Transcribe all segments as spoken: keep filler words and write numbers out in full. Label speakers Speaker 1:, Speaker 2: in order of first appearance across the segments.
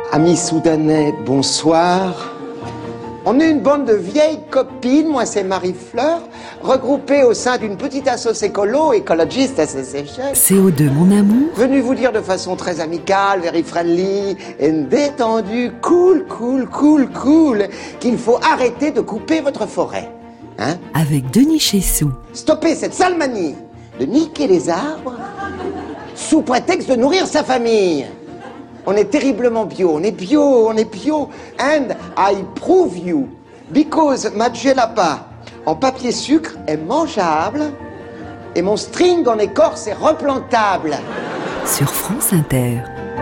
Speaker 1: Amis soudanais, bonsoir. On est une bande de vieilles copines, moi c'est Marie-Fleur, regroupées au sein d'une petite asso écolo, Ecologist Association.
Speaker 2: C O deux, mon amour.
Speaker 1: Venu vous dire de façon très amicale, very friendly, et détendue, cool, cool, cool, cool, qu'il faut arrêter de couper votre forêt. Hein?
Speaker 2: Avec Denis Chessou.
Speaker 1: Stopper cette sale manie de niquer les arbres sous prétexte de nourrir sa famille. On est terriblement bio, on est bio, on est bio. And I prove you, because ma djellaba en papier sucre est mangeable et mon string en écorce est replantable.
Speaker 2: Sur France Inter.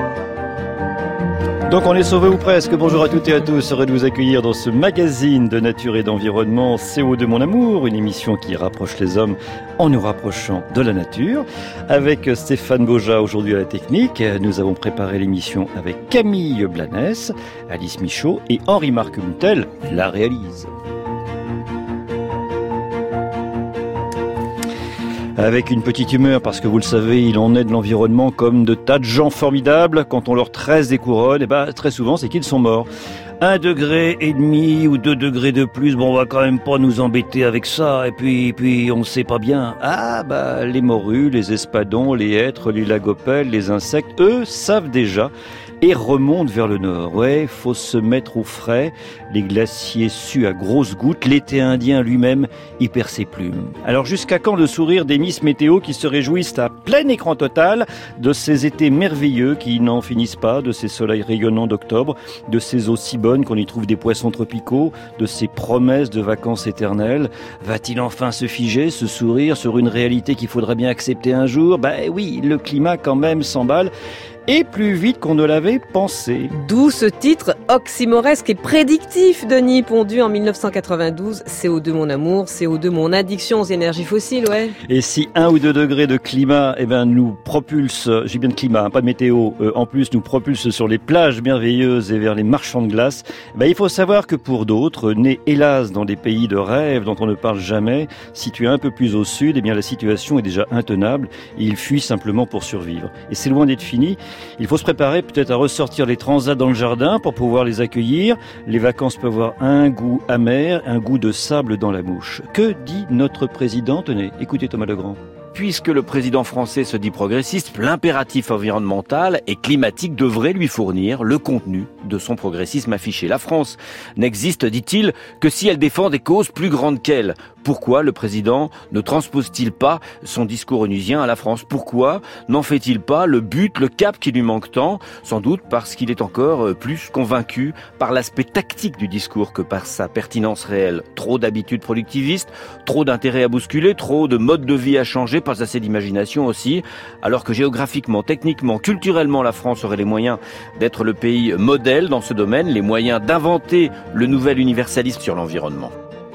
Speaker 3: Donc on est sauvés ou presque. Bonjour à toutes et à tous. Heureux de vous accueillir dans ce magazine de nature et d'environnement C O deux, mon amour, une émission qui rapproche les hommes en nous rapprochant de la nature. Avec Stéphane Boja aujourd'hui à la technique, nous avons préparé l'émission avec Camille Blanès, Alice Michaud et Henri-Marc Moutel la réalise. Avec une petite humeur, parce que vous le savez, il en est de l'environnement comme de tas de gens formidables. Quand on leur tresse des couronnes, et ben, très souvent, c'est qu'ils sont morts. Un degré et demi ou deux degrés de plus, bon, on va quand même pas nous embêter avec ça. Et puis, puis, on sait pas bien. Ah, bah, les morues, les espadons, les hêtres, les lagopelles, les insectes, eux, savent déjà et remontent vers le nord. Ouais, faut se mettre au frais. Les glaciers suent à grosses gouttes. L'été indien lui-même y perd ses plumes. Alors jusqu'à quand le sourire des Miss Météo qui se réjouissent à plein écran total de ces étés merveilleux qui n'en finissent pas, de ces soleils rayonnants d'octobre, de ces eaux si bonnes qu'on y trouve des poissons tropicaux, de ces promesses de vacances éternelles? Va-t-il enfin se figer, ce sourire sur une réalité qu'il faudrait bien accepter un jour? Ben oui, le climat quand même s'emballe. Et plus vite qu'on ne l'avait pensé.
Speaker 4: D'où ce titre oxymoresque et prédictif, Denis, pondu en dix-neuf cent quatre-vingt-douze. C O deux, mon amour, C O deux, mon addiction aux énergies fossiles, ouais.
Speaker 3: Et si un ou deux degrés de climat, eh ben, nous propulse, j'ai bien de climat, hein, pas de météo, euh, en plus nous propulse sur les plages merveilleuses et vers les marchands de glace, eh ben, il faut savoir que pour d'autres, nés hélas dans des pays de rêve dont on ne parle jamais, situés un peu plus au sud, eh bien, la situation est déjà intenable et ils fuient simplement pour survivre. Et c'est loin d'être fini. Il faut se préparer peut-être à ressortir les transats dans le jardin pour pouvoir les accueillir. Les vacances peuvent avoir un goût amer, un goût de sable dans la bouche. Que dit notre président? Tenez, écoutez Thomas Legrand.
Speaker 5: Puisque le président français se dit progressiste, l'impératif environnemental et climatique devrait lui fournir le contenu de son progressisme affiché. La France n'existe, dit-il, que si elle défend des causes plus grandes qu'elle. Pourquoi le président ne transpose-t-il pas son discours onusien à la France? Pourquoi n'en fait-il pas le but, le cap qui lui manque tant? Sans doute parce qu'il est encore plus convaincu par l'aspect tactique du discours que par sa pertinence réelle. Trop d'habitudes productivistes, trop d'intérêts à bousculer, trop de modes de vie à changer, pas assez d'imagination aussi, alors que géographiquement, techniquement, culturellement, la France aurait les moyens d'être le pays modèle dans ce domaine, les moyens d'inventer le nouvel universalisme sur l'environnement.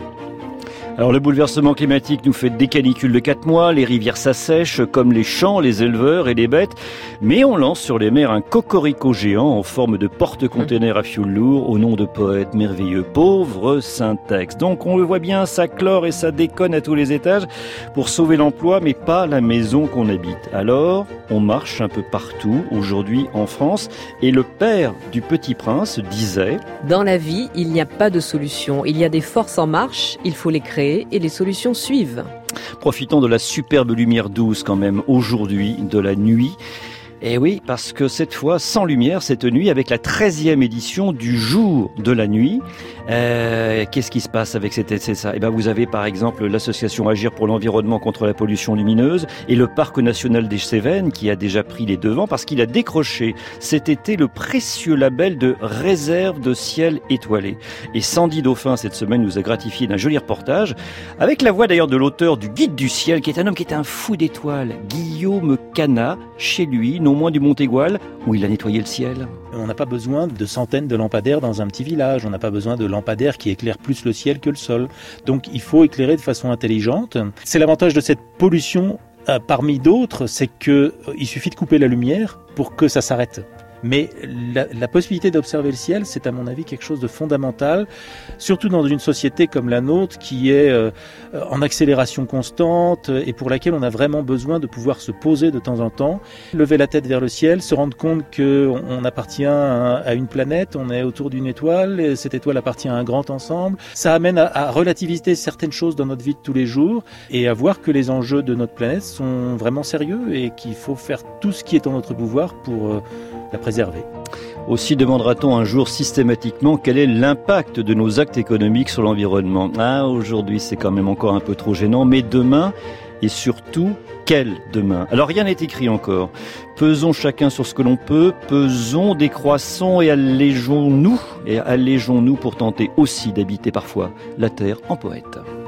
Speaker 3: Alors le bouleversement climatique nous fait des canicules de quatre mois, les rivières s'assèchent comme les champs, les éleveurs et les bêtes, mais on lance sur les mers un cocorico géant en forme de porte-container à fioul lourd au nom de poètes merveilleux. Pauvre syntaxe. Donc on le voit bien, ça clore et ça déconne à tous les étages pour sauver l'emploi, mais pas la maison qu'on habite. Alors on marche un peu partout aujourd'hui en France et le père du Petit Prince disait:
Speaker 4: dans la vie, il n'y a pas de solution. Il y a des forces en marche, il faut les créer et les solutions suivent.
Speaker 3: Profitons de la superbe lumière douce quand même aujourd'hui, de la nuit. Et oui, parce que cette fois, sans lumière, cette nuit, avec la treizième édition du jour de la nuit, euh, qu'est-ce qui se passe avec cette, c'est ça? Eh ben, vous avez par exemple l'association Agir pour l'environnement contre la pollution lumineuse et le Parc national des Cévennes qui a déjà pris les devants parce qu'il a décroché cet été le précieux label de réserve de ciel étoilé. Et Sandy Dauphin, cette semaine, nous a gratifié d'un joli reportage avec la voix d'ailleurs de l'auteur du Guide du ciel, qui est un homme qui est un fou d'étoiles, Guillaume Canat, chez lui, non moins du Montégoal, où il a nettoyé le ciel.
Speaker 6: On n'a pas besoin de centaines de lampadaires dans un petit village. On n'a pas besoin de lampadaires qui éclairent plus le ciel que le sol. Donc il faut éclairer de façon intelligente. C'est l'avantage de cette pollution, euh, parmi d'autres, c'est qu'il euh, suffit de couper la lumière pour que ça s'arrête. Mais la, la possibilité d'observer le ciel, c'est à mon avis quelque chose de fondamental, surtout dans une société comme la nôtre qui est euh, en accélération constante et pour laquelle on a vraiment besoin de pouvoir se poser de temps en temps, lever la tête vers le ciel, se rendre compte qu'on on appartient à, à une planète, on est autour d'une étoile, et cette étoile appartient à un grand ensemble. Ça amène à, à relativiser certaines choses dans notre vie de tous les jours et à voir que les enjeux de notre planète sont vraiment sérieux et qu'il faut faire tout ce qui est en notre pouvoir pour euh, la préserver.
Speaker 3: Aussi demandera-t-on un jour systématiquement quel est l'impact de nos actes économiques sur l'environnement. Ah, aujourd'hui c'est quand même encore un peu trop gênant, mais demain, et surtout, quel demain? Alors rien n'est écrit encore. Pesons chacun sur ce que l'on peut, pesons, décroissons et allégeons-nous, et allégeons-nous pour tenter aussi d'habiter parfois la terre en poète.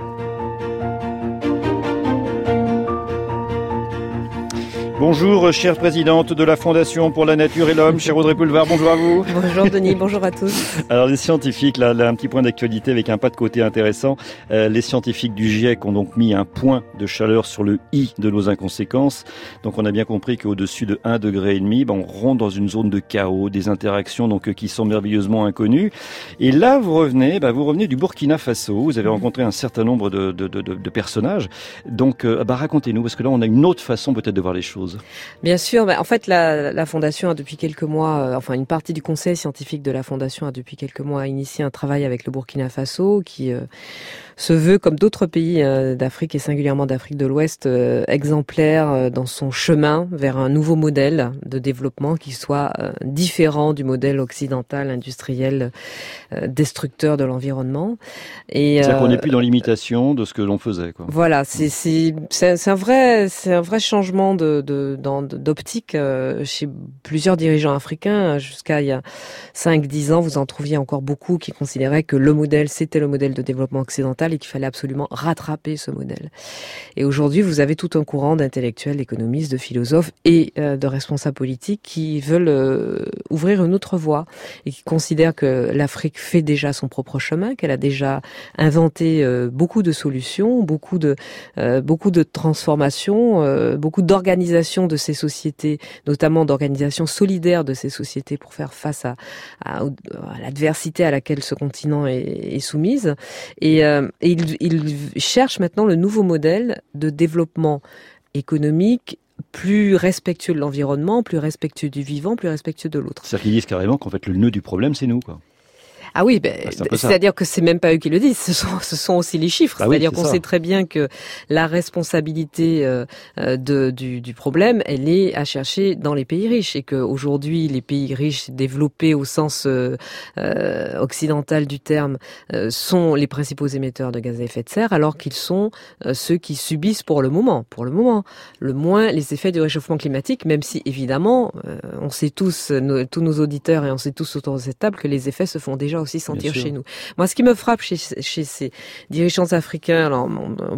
Speaker 3: Bonjour, chère présidente de la Fondation pour la Nature et l'Homme, chère Audrey Pulvar, bonjour à vous.
Speaker 4: Bonjour Denis, bonjour à tous.
Speaker 3: Alors les scientifiques, là, là un petit point d'actualité avec un pas de côté intéressant. Euh, les scientifiques du GIEC ont donc mis un point de chaleur sur le i de nos inconséquences. Donc on a bien compris qu'au-dessus de un degré et demi, ben, on rentre dans une zone de chaos, des interactions donc qui sont merveilleusement inconnues. Et là vous revenez, ben, vous revenez du Burkina Faso. Vous avez rencontré un certain nombre de, de, de, de personnages. Donc euh, bah, racontez-nous, parce que là on a une autre façon peut-être de voir les choses.
Speaker 4: Bien sûr, bah, en fait la, la Fondation a depuis quelques mois, euh, enfin une partie du conseil scientifique de la Fondation a depuis quelques mois initié un travail avec le Burkina Faso qui euh, se veut, comme d'autres pays euh, d'Afrique et singulièrement d'Afrique de l'Ouest, euh, exemplaire euh, dans son chemin vers un nouveau modèle de développement qui soit euh, différent du modèle occidental, industriel, euh, destructeur de l'environnement. Et,
Speaker 3: C'est-à-dire
Speaker 4: euh,
Speaker 3: qu'on n'est plus dans l'imitation de ce que l'on faisait, quoi.
Speaker 4: Voilà, c'est c'est c'est, c'est un vrai c'est un vrai changement de, de, dans, d'optique euh, chez plusieurs dirigeants africains. Jusqu'à il y a cinq dix ans, vous en trouviez encore beaucoup qui considéraient que le modèle c'était le modèle de développement occidental et qu'il fallait absolument rattraper ce modèle. Et aujourd'hui, vous avez tout un courant d'intellectuels, d'économistes, de philosophes et euh, de responsables politiques qui veulent euh, ouvrir une autre voie et qui considèrent que l'Afrique fait déjà son propre chemin, qu'elle a déjà inventé euh, beaucoup de solutions, beaucoup de euh, beaucoup de transformations, euh, beaucoup d'organisation de ces sociétés, notamment d'organisation solidaire de ces sociétés pour faire face à, à, à l'adversité à laquelle ce continent est, est soumise. Et, euh, et il, il cherche maintenant le nouveau modèle de développement économique plus respectueux de l'environnement, plus respectueux du vivant, plus respectueux de l'autre.
Speaker 3: C'est-à-dire qu'ils disent carrément qu'en fait le nœud du problème c'est nous, quoi.
Speaker 4: Ah oui, ben,
Speaker 3: ah, c'est
Speaker 4: c'est-à-dire que c'est même pas eux qui le disent, ce sont, ce sont aussi les chiffres.
Speaker 3: Ah
Speaker 4: c'est-à-dire
Speaker 3: oui,
Speaker 4: c'est qu'on
Speaker 3: ça.
Speaker 4: sait très bien que la responsabilité euh, de, du, du problème, elle est à chercher dans les pays riches et qu'aujourd'hui, les pays riches développés au sens euh, euh, occidental du terme euh, sont les principaux émetteurs de gaz à effet de serre, alors qu'ils sont euh, ceux qui subissent pour le moment, pour le moment, le moins les effets du réchauffement climatique, même si évidemment, euh, on sait tous, nos, tous nos auditeurs et on sait tous autour de cette table que les effets se font déjà aussi sentir chez nous. Moi, ce qui me frappe chez, chez ces dirigeants africains, alors,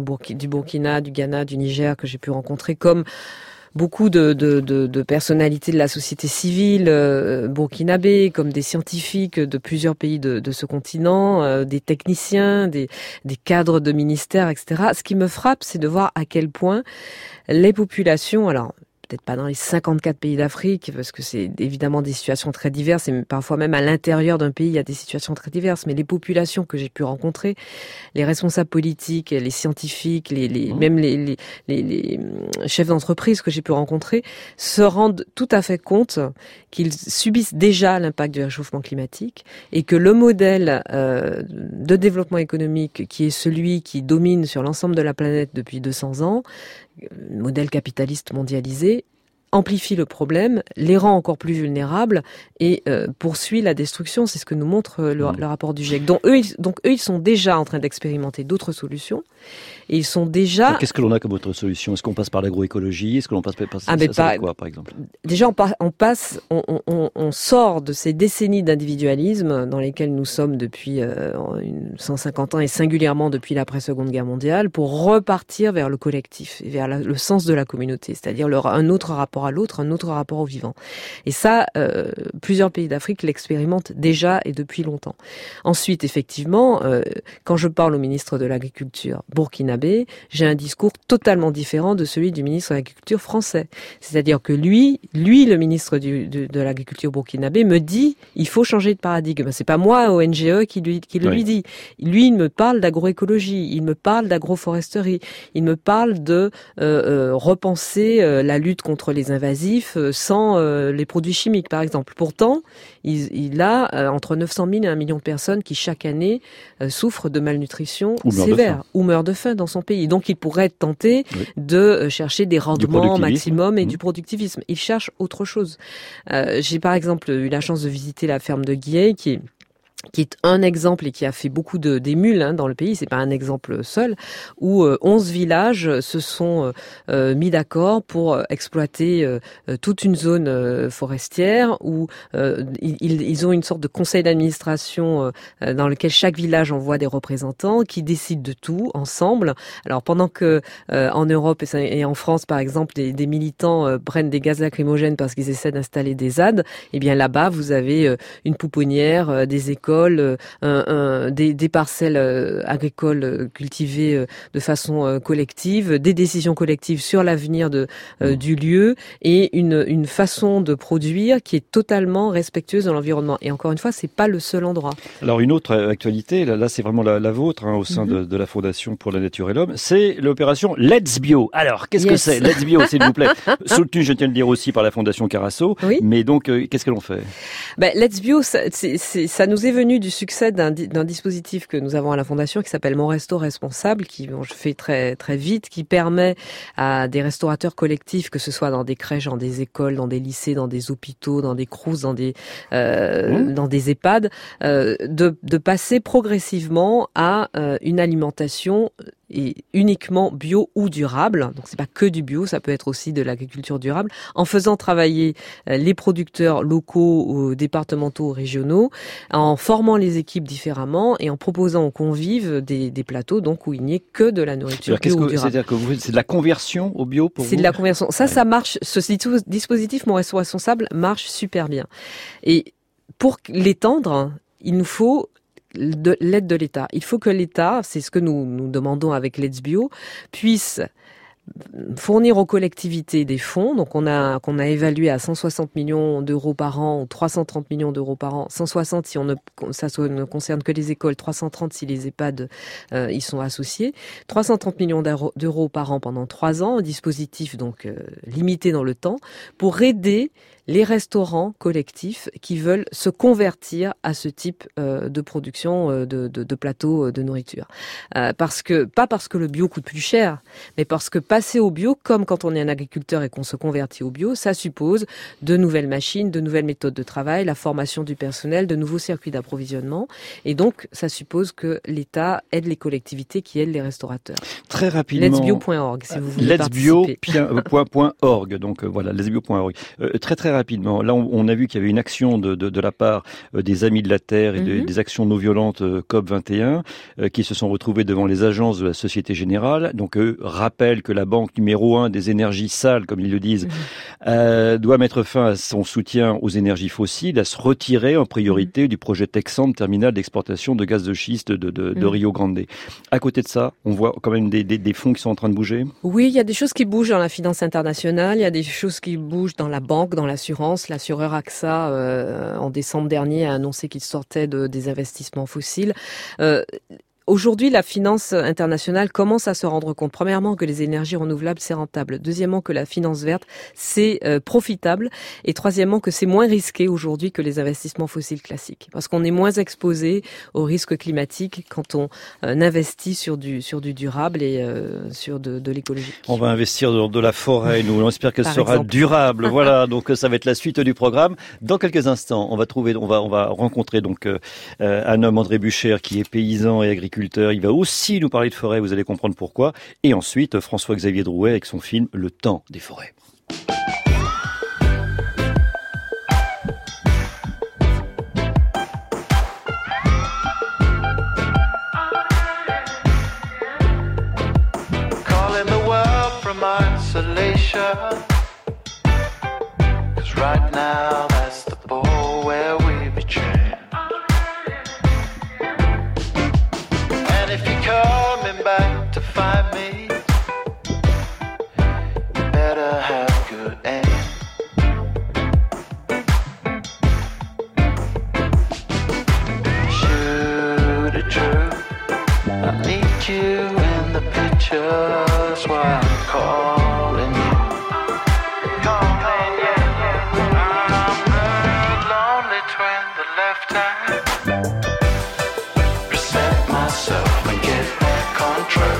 Speaker 4: du Burkina, du Ghana, du Niger, que j'ai pu rencontrer, comme beaucoup de, de, de, de personnalités de la société civile euh, burkinabé, comme des scientifiques de plusieurs pays de, de ce continent, euh, des techniciens, des, des cadres de ministères, et cetera. Ce qui me frappe, c'est de voir à quel point les populations, alors peut-être pas dans les cinquante-quatre pays d'Afrique, parce que c'est évidemment des situations très diverses, et parfois même à l'intérieur d'un pays, il y a des situations très diverses, mais les populations que j'ai pu rencontrer, les responsables politiques, les scientifiques, les, les, mmh. même les, les, les, les chefs d'entreprise que j'ai pu rencontrer, se rendent tout à fait compte qu'ils subissent déjà l'impact du réchauffement climatique, et que le modèle euh, de développement économique, qui est celui qui domine sur l'ensemble de la planète depuis deux cents ans, modèle capitaliste mondialisé, amplifie le problème, les rend encore plus vulnérables et euh, poursuit la destruction. C'est ce que nous montre le, mmh. le rapport du GIEC. Donc eux, ils, donc eux, ils sont déjà en train d'expérimenter d'autres solutions et ils sont déjà...
Speaker 3: Alors, qu'est-ce que l'on a comme autre solution? Est-ce qu'on passe par l'agroécologie? Est-ce que l'on passe par
Speaker 4: ah, mais
Speaker 3: ça,
Speaker 4: pas...
Speaker 3: ça quoi, par exemple?
Speaker 4: Déjà, on, pa- on passe, on, on, on sort de ces décennies d'individualisme dans lesquelles nous sommes depuis euh, cent cinquante ans et singulièrement depuis l'après-Seconde Guerre mondiale pour repartir vers le collectif et vers la, le sens de la communauté, c'est-à-dire le, un autre rapport rapport à l'autre, un autre rapport au vivant. Et ça, euh, plusieurs pays d'Afrique l'expérimentent déjà et depuis longtemps. Ensuite, effectivement, euh, quand je parle au ministre de l'Agriculture burkinabé, j'ai un discours totalement différent de celui du ministre de l'Agriculture français. C'est-à-dire que lui, lui, le ministre du, de, de l'Agriculture burkinabé me dit il faut changer de paradigme. C'est pas moi, O N G E, qui lui, qui le oui. lui dit. Lui, il me parle d'agroécologie, il me parle d'agroforesterie, il me parle de euh, euh, repenser euh, la lutte contre les invasifs euh, sans euh, les produits chimiques, par exemple. Pourtant, il, il a euh, entre neuf cent mille et un million de personnes qui chaque année euh, souffrent de malnutrition ou sévère ou meurent de faim dans son pays. Donc, il pourrait être tenté oui. de euh, chercher des rendements maximum et mmh. du productivisme. Il cherche autre chose. Euh, j'ai par exemple eu la chance de visiter la ferme de Guiey, qui est qui est un exemple et qui a fait beaucoup de d'émules hein, dans le pays, c'est pas un exemple seul, où euh, onze villages se sont euh, mis d'accord pour exploiter euh, toute une zone euh, forestière, où euh, ils, ils ont une sorte de conseil d'administration euh, dans lequel chaque village envoie des représentants qui décident de tout ensemble. Alors pendant que euh, en Europe et en France par exemple des, des militants euh, prennent des gaz lacrymogènes parce qu'ils essaient d'installer des Z A D, eh bien là-bas vous avez euh, une pouponnière, euh, des écoles, Un, un, des, des parcelles euh, agricoles euh, cultivées euh, de façon euh, collective, des décisions collectives sur l'avenir de, euh, du lieu et une, une façon de produire qui est totalement respectueuse de l'environnement. Et encore une fois, c'est pas le seul endroit.
Speaker 3: Alors une autre actualité, là, là c'est vraiment la, la vôtre hein, au sein mm-hmm. de, de la Fondation pour la Nature et l'Homme, c'est l'opération Let's Bio. Alors qu'est-ce yes. que c'est Let's Bio, s'il vous plaît? Soutenu, je tiens à le dire aussi par la Fondation Carasso. Oui. Mais donc euh, qu'est-ce que l'on fait?
Speaker 4: Ben, Let's Bio, ça, c'est, c'est, ça nous est venu du succès d'un, d'un dispositif que nous avons à la Fondation qui s'appelle Mon Resto Responsable, qui bon, je fais très très vite, qui permet à des restaurateurs collectifs, que ce soit dans des crèches, dans des écoles, dans des lycées, dans des hôpitaux, dans des crous, dans des euh, mmh. dans des EHPAD, euh, de de passer progressivement à euh, une alimentation et uniquement bio ou durable. Donc c'est pas que du bio, ça peut être aussi de l'agriculture durable, en faisant travailler les producteurs locaux, départementaux, régionaux, en formant les équipes différemment et en proposant aux convives des, des plateaux donc où il n'y ait que de la nourriture
Speaker 3: Alors,
Speaker 4: bio
Speaker 3: que,
Speaker 4: ou durable.
Speaker 3: C'est-à-dire que vous, c'est de la conversion au bio pour
Speaker 4: c'est
Speaker 3: vous?
Speaker 4: C'est de la conversion. Ça, ouais. ça marche. Ce dispositif Mon Resto Responsable marche super bien. Et pour l'étendre, il nous faut de l'aide de l'État. Il faut que l'État, c'est ce que nous, nous demandons avec Let's Bio, puisse fournir aux collectivités des fonds, donc on a qu'on a évalué à cent soixante millions d'euros par an ou trois cent trente millions d'euros par an, cent soixante si on ne ça ne concerne que les écoles, trois cent trente si les EHPAD euh, y sont associés, trois cent trente millions d'euros par an pendant trois ans, un dispositif donc euh, limité dans le temps pour aider les restaurants collectifs qui veulent se convertir à ce type euh, de production euh, de, de, de plateaux de nourriture. Euh, parce que pas parce que le bio coûte plus cher, mais parce que passer au bio, comme quand on est un agriculteur et qu'on se convertit au bio, ça suppose de nouvelles machines, de nouvelles méthodes de travail, la formation du personnel, de nouveaux circuits d'approvisionnement. Et donc, ça suppose que l'État aide les collectivités qui aident les restaurateurs.
Speaker 3: Très rapidement.
Speaker 4: letsbio point org si vous voulez participer.
Speaker 3: letsbio point org donc euh, voilà, letsbio point org. Euh, très très rapidement, là on, on a vu qu'il y avait une action de, de, de la part euh, des Amis de la Terre et de, mm-hmm. des actions non violentes euh, C O P vingt et un euh, qui se sont retrouvés devant les agences de la Société Générale. Donc eux rappellent que la banque numéro un des énergies sales, comme ils le disent, mm-hmm. euh, doit mettre fin à son soutien aux énergies fossiles, à se retirer en priorité mm-hmm. du projet Texan, terminal d'exportation de gaz de schiste de, de, de mm-hmm. Rio Grande. À côté de ça, on voit quand même des, des, des fonds qui sont en train de bouger.
Speaker 4: Oui, il y a des choses qui bougent dans la finance internationale, il y a des choses qui bougent dans la banque, dans l'assurance. L'assureur A X A, euh, en décembre dernier, a annoncé qu'il sortait de, des investissements fossiles. Euh, Aujourd'hui, la finance internationale commence à se rendre compte, premièrement, que les énergies renouvelables, c'est rentable. Deuxièmement, que la finance verte, c'est euh, profitable. Et troisièmement, que c'est moins risqué aujourd'hui que les investissements fossiles classiques. Parce qu'on est moins exposé aux risques climatiques quand on euh, investit sur du, sur du durable et euh, sur de, de l'écologique.
Speaker 3: On va investir dans de la forêt, nous. On espère qu'elle sera exemple. durable. Voilà. Donc, ça va être la suite du programme. Dans quelques instants, on va trouver, on va, on va rencontrer donc euh, un homme, André Bucher, qui est paysan et agriculteur. Il va aussi nous parler de forêt, vous allez comprendre pourquoi. Et ensuite, François-Xavier Drouet avec son film Le Temps des forêts.
Speaker 7: Calling the world from isolation. now that's the ball where we betray. And if you're coming back to find me, you better have good aim. Shoot it true, I need you in the picture, that's why I'm calling you. Calling you. I'm the lonely twin, the left hand. Reset myself and get back on track.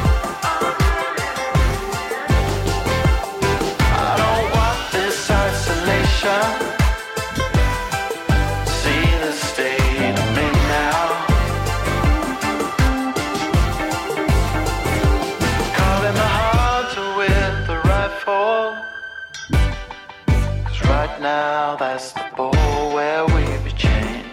Speaker 7: I don't want this isolation. See the state I'm in now. Calling the hunter with the rifle. Cause right now that's the ball where we be chained.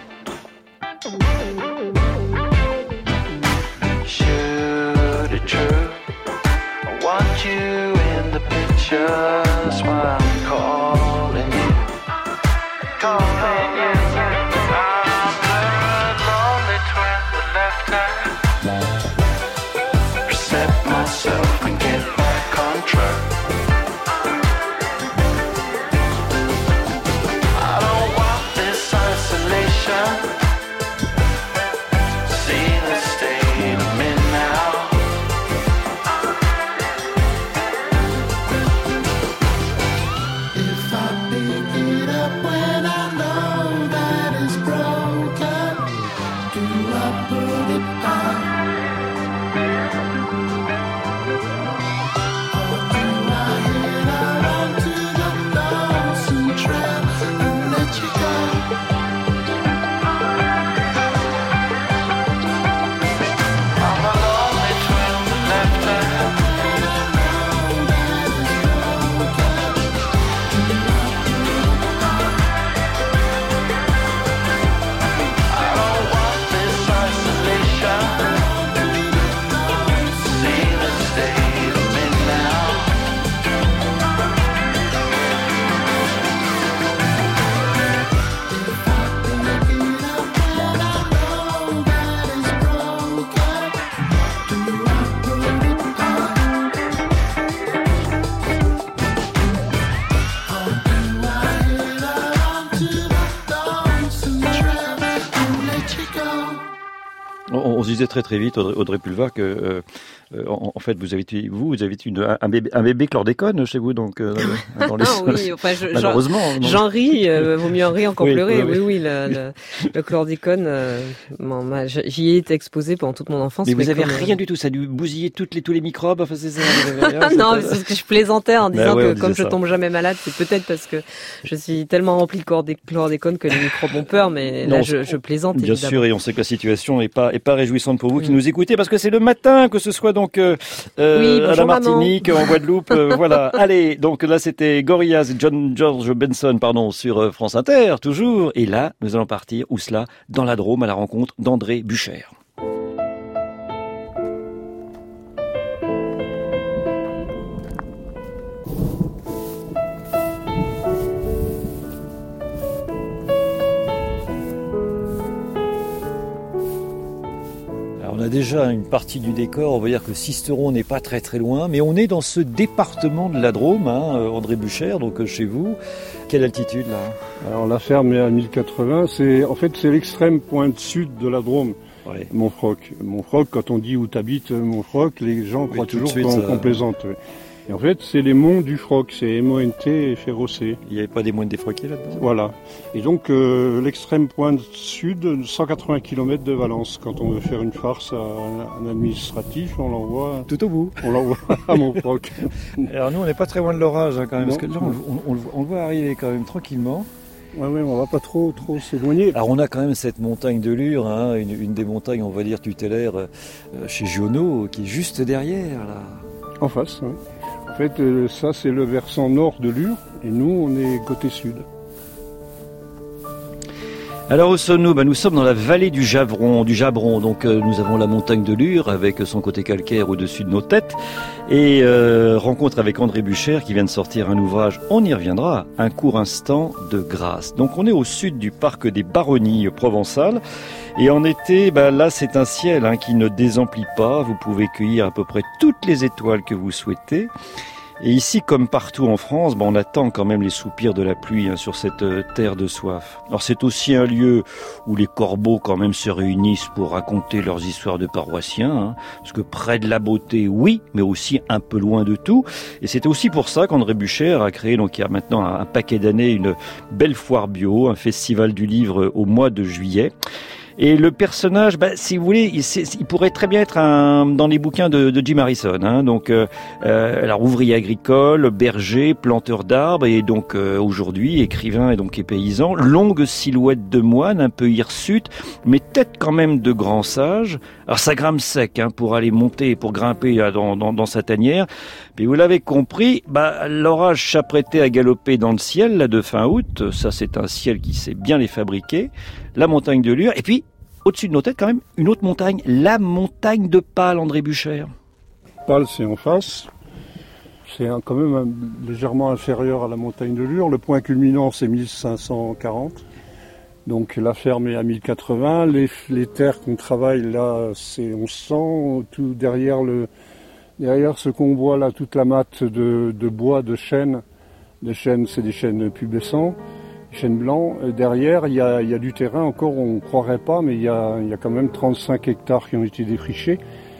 Speaker 7: Shoot it true, I want you in the picture, that's why I'm calling you. Calling you. I'm the lonely twin, the left hand. Reset myself and get back on track. I don't want this isolation. See the state I'm in now. If I pick it up when I know that it's broken, do I put it back? Or do I head out onto the lonesome trail and let you go? I'm a lonely twin, the left hand. I don't want this isolation. See the state I'm in now. If I pick it up when I know that it's broken, do I put it back? Or do I head out onto the lonesome trail and let you go?
Speaker 3: On, on se disait très très vite, Audrey, Audrey Pulvar, que euh, euh, en, en fait vous avez vous, vous avez une, un, bébé, un bébé chlordécone chez vous, donc euh, dans les
Speaker 4: Ah oui, enfin, je,
Speaker 3: malheureusement.
Speaker 4: J'en, j'en ris, euh, vaut mieux en rire qu'en
Speaker 3: Oui,
Speaker 4: pleurer.
Speaker 3: oui,
Speaker 4: Oui,
Speaker 3: oui.
Speaker 4: oui, le, le, le chlordécone, euh, bon, ma- j'y ai été exposée pendant toute mon enfance.
Speaker 3: Mais vous avez
Speaker 4: comme,
Speaker 3: rien du tout, ça a dû bousiller toutes les, tous les microbes, enfin c'est ça. vous avez rien, c'est
Speaker 4: non,
Speaker 3: pas-
Speaker 4: c'est ce que je plaisantais en
Speaker 3: Ben
Speaker 4: disant
Speaker 3: ouais, on
Speaker 4: que comme
Speaker 3: disait
Speaker 4: je
Speaker 3: ça.
Speaker 4: tombe jamais malade, c'est peut-être parce que je suis tellement remplie de chlordé- chlordécone que les microbes ont peur, mais là
Speaker 3: Non,
Speaker 4: je, je plaisante
Speaker 3: Bien
Speaker 4: évidemment.
Speaker 3: sûr, et on sait que la situation est pas est pas réjouissante pour vous qui
Speaker 4: Mm.
Speaker 3: nous écoutez, parce que c'est le matin, que ce soit donc euh, euh,
Speaker 4: Oui,
Speaker 3: à la
Speaker 4: bonjour,
Speaker 3: Martinique, en Guadeloupe, euh, voilà. Allez, donc là c'était Gorillaz et John George Benson, pardon, sur euh, France Inter, toujours. Et là, nous allons partir, où cela, dans la Drôme, à la rencontre d'André Bucher. Alors, on a déjà une partie du décor, on va dire que Sisteron n'est pas très très loin, mais on est dans ce département de la Drôme, hein, euh, André Bucher, donc euh, chez vous. Quelle altitude là?
Speaker 8: Alors la ferme est à mille quatre-vingts, c'est en fait c'est l'extrême pointe sud de la Drôme,
Speaker 3: Ouais.
Speaker 8: Montfroc. Montfroc, quand on dit où t'habites Montfroc, les gens
Speaker 3: Oui,
Speaker 8: croient
Speaker 3: tout de
Speaker 8: toujours
Speaker 3: suite,
Speaker 8: qu'on
Speaker 3: ça-
Speaker 8: qu'on plaisante. ouais. Et en fait, c'est les monts du Froc, c'est M O N T et Ferrocé.
Speaker 3: Il n'y avait pas des moines défroqués là-dedans?
Speaker 8: Voilà. Et donc euh, l'extrême pointe sud, cent quatre-vingts kilomètres de Valence. Quand on veut faire une farce à un, un administratif, on l'envoie,
Speaker 3: Tout au bout.
Speaker 8: on l'envoie à Montfroc.
Speaker 3: Alors nous, on n'est pas très loin de l'orage hein, quand même,
Speaker 8: Non.
Speaker 3: parce que là, on, on- on le voit- on le voit arriver quand même tranquillement.
Speaker 8: Ouais, ouais, on va pas trop, trop s'éloigner.
Speaker 3: Alors on a quand même cette montagne de Lure, hein, une, une des montagnes, on va dire, tutélaires euh, chez Giono, qui est juste derrière là.
Speaker 8: En face, oui. En fait, euh, ça c'est le versant nord de Lure, et nous on est côté sud.
Speaker 3: Alors où sommes-nous ? Ben, nous sommes dans la vallée du Javron, du Jabron. Donc euh, nous avons la montagne de Lure avec son côté calcaire au-dessus de nos têtes. Et euh, rencontre avec André Bucher qui vient de sortir un ouvrage, on y reviendra, un court instant de grâce. Donc on est au sud du parc des Baronnies provençales. Et en été, ben là c'est un ciel hein, qui ne désemplit pas. Vous pouvez cueillir à peu près toutes les étoiles que vous souhaitez. Et ici, comme partout en France, ben on attend quand même les soupirs de la pluie hein, sur cette euh, terre de soif. Alors c'est aussi un lieu où les corbeaux quand même se réunissent pour raconter leurs histoires de paroissiens. Hein, parce que près de la beauté, oui, mais aussi un peu loin de tout. Et c'est aussi pour ça qu'André Bucher a créé, donc il y a maintenant un, un paquet d'années, une belle foire bio, un festival du livre au mois de juillet. Et le personnage, bah, si vous voulez, il, il pourrait très bien être un, dans les bouquins de, de Jim Harrison. Hein, donc, euh, alors ouvrier agricole, berger, planteur d'arbres, et donc euh, aujourd'hui écrivain et donc et paysan. Longue silhouette de moine, un peu hirsute, mais tête quand même de grand sage. Alors ça grimpe sec hein, pour aller monter, pour grimper là, dans, dans, dans sa tanière. Mais vous l'avez compris, bah, l'orage s'apprêtait à galoper dans le ciel là de fin août. Ça, c'est un ciel qui sait bien les fabriquer. La montagne de Lure, et puis au-dessus de nos têtes, quand même, une autre montagne, la montagne de Pal, André Bucher.
Speaker 8: Pal, c'est en face. C'est un, quand même un, légèrement inférieur à la montagne de Lure. Le point culminant, c'est mille cinq cent quarante. Donc la ferme est à mille quatre-vingts. Les, les terres qu'on travaille là, c'est onze cents. Tout derrière, le, derrière ce qu'on voit là, toute la matte de, de bois, de chênes. Des chênes, c'est des chênes pubescents. Chêne blanc, derrière il y, a, il y a du terrain encore, on ne croirait pas, mais il y, a, il y a quand même trente-cinq hectares qui ont été défrichés.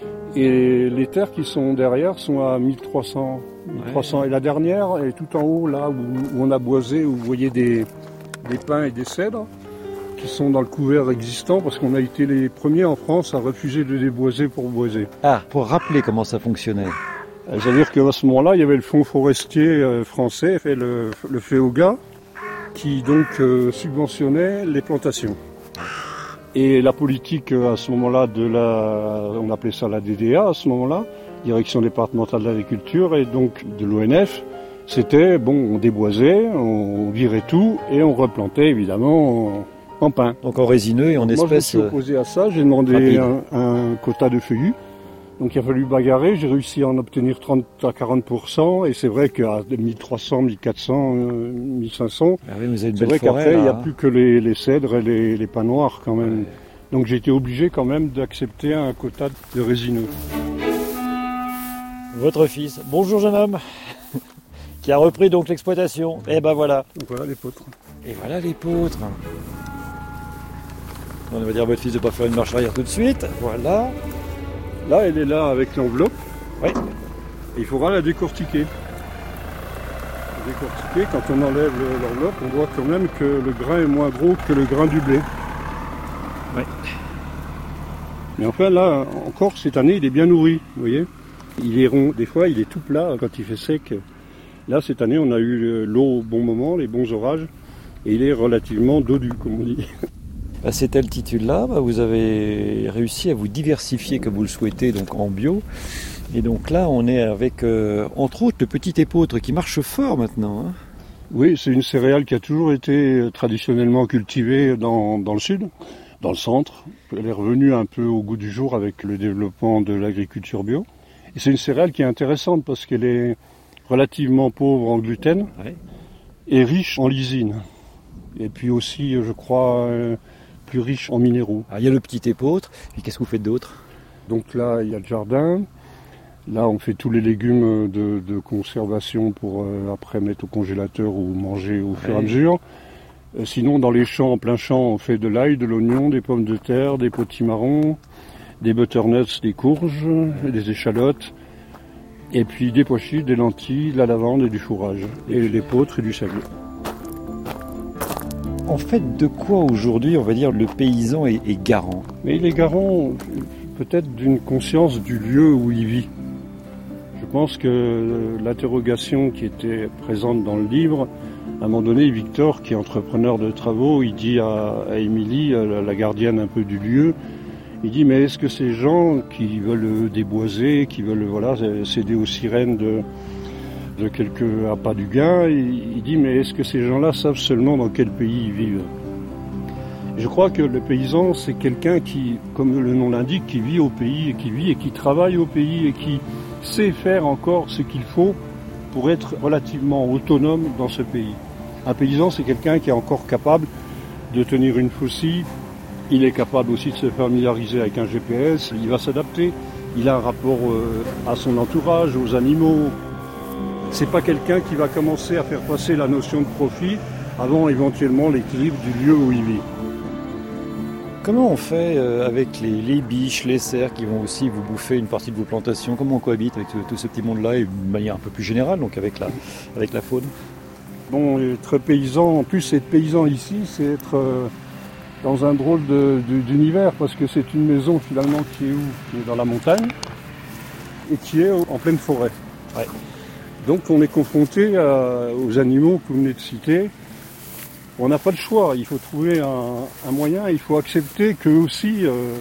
Speaker 8: Et les terres qui sont derrière sont à mille trois cents. mille trois cents. Ouais. Et la dernière est tout en haut, là où, où on a boisé, où vous voyez des, des pins et des cèdres qui sont dans le couvert existant, parce qu'on a été les premiers en France à refuser de déboiser pour boiser.
Speaker 3: Ah, pour rappeler comment ça fonctionnait.
Speaker 8: C'est-à-dire qu'à ce moment-là, il y avait le fonds forestier français, le, le FEOGA, qui donc euh, subventionnait les plantations. Et la politique à ce moment-là de la, on appelait ça la D D A à ce moment-là, Direction départementale de l'agriculture, et donc de l'O N F, c'était bon, on déboisait, on virait tout et on replantait évidemment en, en pin.
Speaker 3: Donc en résineux et en espèces. Moi je me
Speaker 8: suis opposé à ça, j'ai demandé un, un quota de feuillus. Donc il a fallu bagarrer, j'ai réussi à en obtenir trente à quarante pour cent, et c'est vrai qu'à mille trois cents, mille quatre cents, mille cinq cents,
Speaker 3: ah oui, vous avez une
Speaker 8: c'est
Speaker 3: belle
Speaker 8: vrai qu'après il n'y a
Speaker 3: hein.
Speaker 8: plus que les, les cèdres et les, les pins noirs quand même. Ouais. Donc j'ai été obligé quand même d'accepter un quota de résineux.
Speaker 3: Votre fils, bonjour jeune homme, qui a repris donc l'exploitation, et ben voilà.
Speaker 8: Donc voilà l'épeautre.
Speaker 3: Et voilà l'épeautre. On va dire à votre fils de ne pas faire une marche arrière tout de suite, voilà.
Speaker 8: Là, elle est là avec l'enveloppe.
Speaker 3: Oui.
Speaker 8: Et il faudra la décortiquer. La décortiquer, quand on enlève l'enveloppe, on voit quand même que le grain est moins gros que le grain du blé.
Speaker 3: Oui.
Speaker 8: Mais enfin, là, encore cette année, il est bien nourri, vous voyez. Il est rond. Des fois, il est tout plat quand il fait sec. Là, cette année, on a eu l'eau au bon moment, les bons orages. Et il est relativement dodu, comme on dit.
Speaker 3: À cette altitude-là, bah, vous avez réussi à vous diversifier comme vous le souhaitez, donc en bio. Et donc là, on est avec, euh, entre autres, le petit épeautre qui marche fort maintenant. Hein.
Speaker 8: Oui, c'est une céréale qui a toujours été traditionnellement cultivée dans, dans le sud, dans le centre. Elle est revenue un peu au goût du jour avec le développement de l'agriculture bio. Et c'est une céréale qui est intéressante parce qu'elle est relativement pauvre en gluten ouais. et riche en lysine. Et puis aussi, je crois... Euh, plus riche en minéraux.
Speaker 3: Alors, il y a le petit épeautre, et qu'est-ce que vous faites d'autre ?
Speaker 8: Donc là, il y a le jardin. Là, on fait tous les légumes de, de conservation pour euh, après mettre au congélateur ou manger au ouais. fur et à mesure. Euh, sinon, dans les champs, en plein champ, on fait de l'ail, de l'oignon, des pommes de terre, des potimarrons, des butternuts, des courges, ouais. des échalotes, et puis des pois chiches, des lentilles, de la lavande et du fourrage, et, et l'épeautre et du sablé.
Speaker 3: En fait, de quoi aujourd'hui, on va dire, le paysan est, est garant ?
Speaker 8: Mais il est garant peut-être d'une conscience du lieu où il vit. Je pense que l'interrogation qui était présente dans le livre, à un moment donné, Victor, qui est entrepreneur de travaux, il dit à, à Émilie, la gardienne un peu du lieu, il dit, mais est-ce que ces gens qui veulent déboiser, qui veulent voilà, céder aux sirènes de... de quelques appâts du gain, il dit mais est-ce que ces gens-là savent seulement dans quel pays ils vivent ? Je crois que le paysan, c'est quelqu'un qui, comme le nom l'indique, qui vit au pays et qui vit et qui travaille au pays et qui sait faire encore ce qu'il faut pour être relativement autonome dans ce pays. Un paysan, c'est quelqu'un qui est encore capable de tenir une faucille. Il est capable aussi de se familiariser avec un G P S. Il va s'adapter. Il a un rapport euh, à son entourage, aux animaux. C'est pas quelqu'un qui va commencer à faire passer la notion de profit avant éventuellement l'équilibre du lieu où il vit.
Speaker 3: Comment on fait euh, avec les, les biches, les cerfs qui vont aussi vous bouffer une partie de vos plantations? Comment on cohabite avec tout, tout ce petit monde-là et d'une manière un peu plus générale, donc avec la, avec la faune?
Speaker 8: Bon, être paysan, en plus être paysan ici, c'est être euh, dans un drôle de, de, d'univers parce que c'est une maison finalement qui est où? Qui est dans la montagne et qui est en pleine forêt. Ouais. Donc on est confronté à, aux animaux que vous venez de citer. On n'a pas le choix, il faut trouver un, un moyen, il faut accepter qu'eux aussi euh,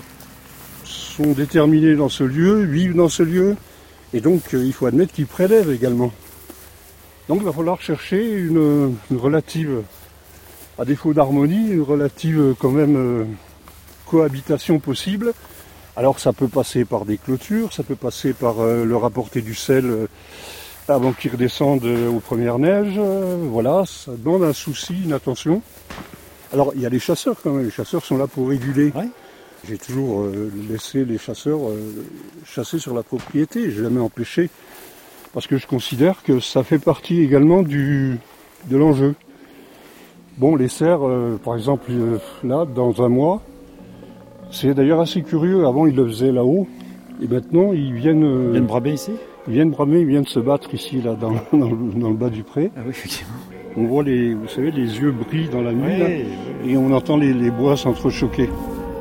Speaker 8: sont déterminés dans ce lieu, vivent dans ce lieu, et donc euh, il faut admettre qu'ils prélèvent également. Donc il va falloir chercher une, une relative, à défaut d'harmonie, une relative quand même euh, cohabitation possible. Alors ça peut passer par des clôtures, ça peut passer par euh, leur apporter du sel euh, avant qu'ils redescendent aux premières neiges, euh, voilà, ça demande un souci, une attention. Alors il y a les chasseurs quand même, les chasseurs sont là pour réguler. Ouais. J'ai toujours euh, laissé les chasseurs euh, chasser sur la propriété, je l'ai jamais empêché, parce que je considère que ça fait partie également du, de l'enjeu. Bon, les cerfs, euh, par exemple, euh, là, dans un mois, c'est d'ailleurs assez curieux, avant ils le faisaient là-haut, et maintenant ils viennent... Euh,
Speaker 3: ils viennent bramer ici ?
Speaker 8: Ils viennent bramer, ils viennent se battre ici, là, dans, dans, le, dans le bas du pré.
Speaker 3: Ah oui, effectivement.
Speaker 8: On voit les, vous savez, les yeux brillent dans la nuit,
Speaker 3: oui,
Speaker 8: là,
Speaker 3: oui.
Speaker 8: Et on entend les, les bois s'entrechoquer.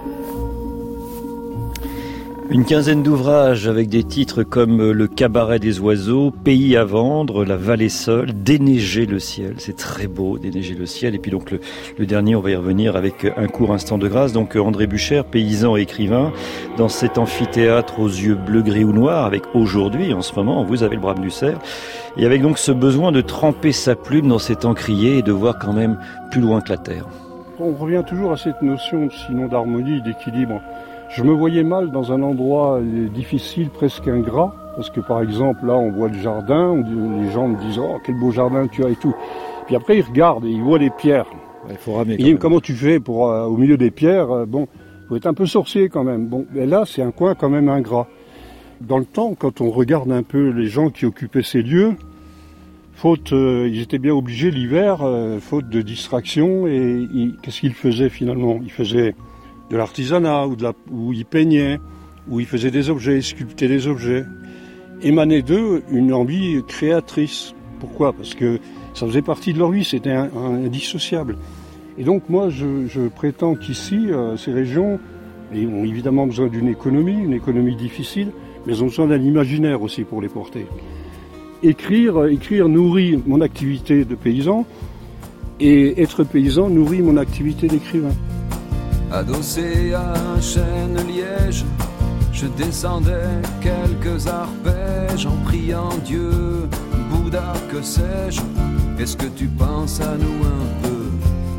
Speaker 3: Une quinzaine d'ouvrages avec des titres comme Le cabaret des oiseaux, Pays à vendre, La vallée seule, Déneiger le ciel. C'est très beau, Déneiger le ciel. Et puis donc le, le dernier, on va y revenir avec un court instant de grâce. Donc André Bucher, paysan et écrivain, dans cet amphithéâtre aux yeux bleu, gris ou noirs, avec aujourd'hui, en ce moment, vous avez le brame du cerf. Et avec donc ce besoin de tremper sa plume dans cet encrier et de voir quand même plus loin que la terre.
Speaker 8: On revient toujours à cette notion, sinon d'harmonie, d'équilibre. Je me voyais mal dans un endroit difficile, presque ingrat, parce que par exemple, là, on voit le jardin, on dit, les gens me disent « Oh, quel beau jardin tu as » et tout. Puis après, ils regardent et ils voient les pierres.
Speaker 3: Il faut ramer.
Speaker 8: Ils disent « Comment tu fais pour, euh, au milieu des pierres ?» Bon, il faut être un peu sorcier quand même. Bon, et là, c'est un coin quand même ingrat. Dans le temps, quand on regarde un peu les gens qui occupaient ces lieux, faute, euh, ils étaient bien obligés l'hiver, euh, faute de distraction, et ils, qu'est-ce qu'ils faisaient finalement? Ils faisaient de l'artisanat, ou de la, où ils peignaient, où ils faisaient des objets, ils sculptaient des objets. Émanait d'eux une envie créatrice. Pourquoi? Parce que ça faisait partie de leur vie, c'était un, un indissociable. Et donc moi, je, je prétends qu'ici, euh, ces régions, ils ont évidemment besoin d'une économie, une économie difficile, mais ils ont besoin d'un imaginaire aussi pour les porter. Écrire, écrire nourrit mon activité de paysan, et être paysan nourrit mon activité d'écrivain.
Speaker 9: Adossé à un chêne liège, je descendais quelques arpèges en priant Dieu, Bouddha, que sais-je, est-ce que tu penses à nous un peu?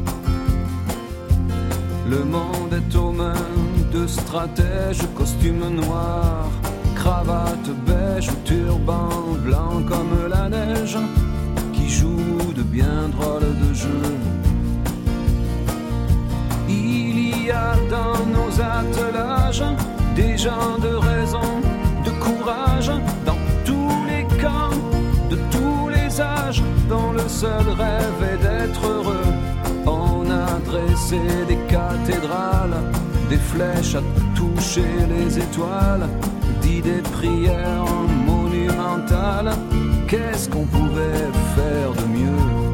Speaker 9: Le monde est aux mains de stratèges, costume noir, cravate beige, turban blanc comme la neige, qui joue de bien drôles de jeux. Il y a dans nos attelages des gens de raison, de courage, dans tous les camps, de tous les âges, dont le seul rêve est d'être heureux. On a dressé des cathédrales, des flèches à toucher les étoiles, dit des prières monumentales. Qu'est-ce qu'on pouvait faire de mieux?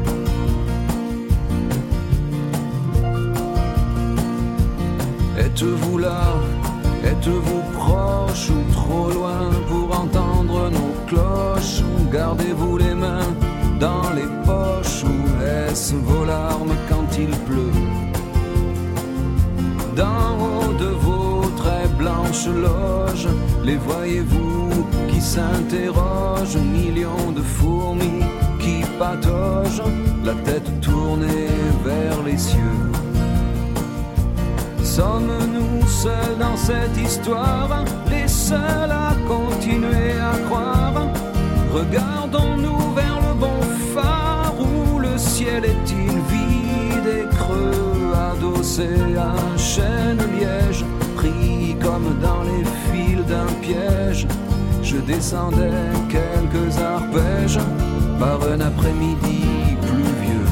Speaker 9: Êtes-vous là? Êtes-vous proche ou trop loin pour entendre nos cloches? Gardez-vous les mains dans les poches ou est-ce vos larmes quand il pleut? D'en haut de vos très blanches loges, les voyez-vous qui s'interrogent? Millions de fourmis qui pataugent, la tête tournée vers les cieux. Sommes-nous seuls dans cette histoire, les seuls à continuer à croire? Regardons-nous vers le bon phare où le ciel est-il vide et creux, adossé à un chêne-liège, pris comme dans les fils d'un piège. Je descendais quelques arpèges par un après-midi pluvieux.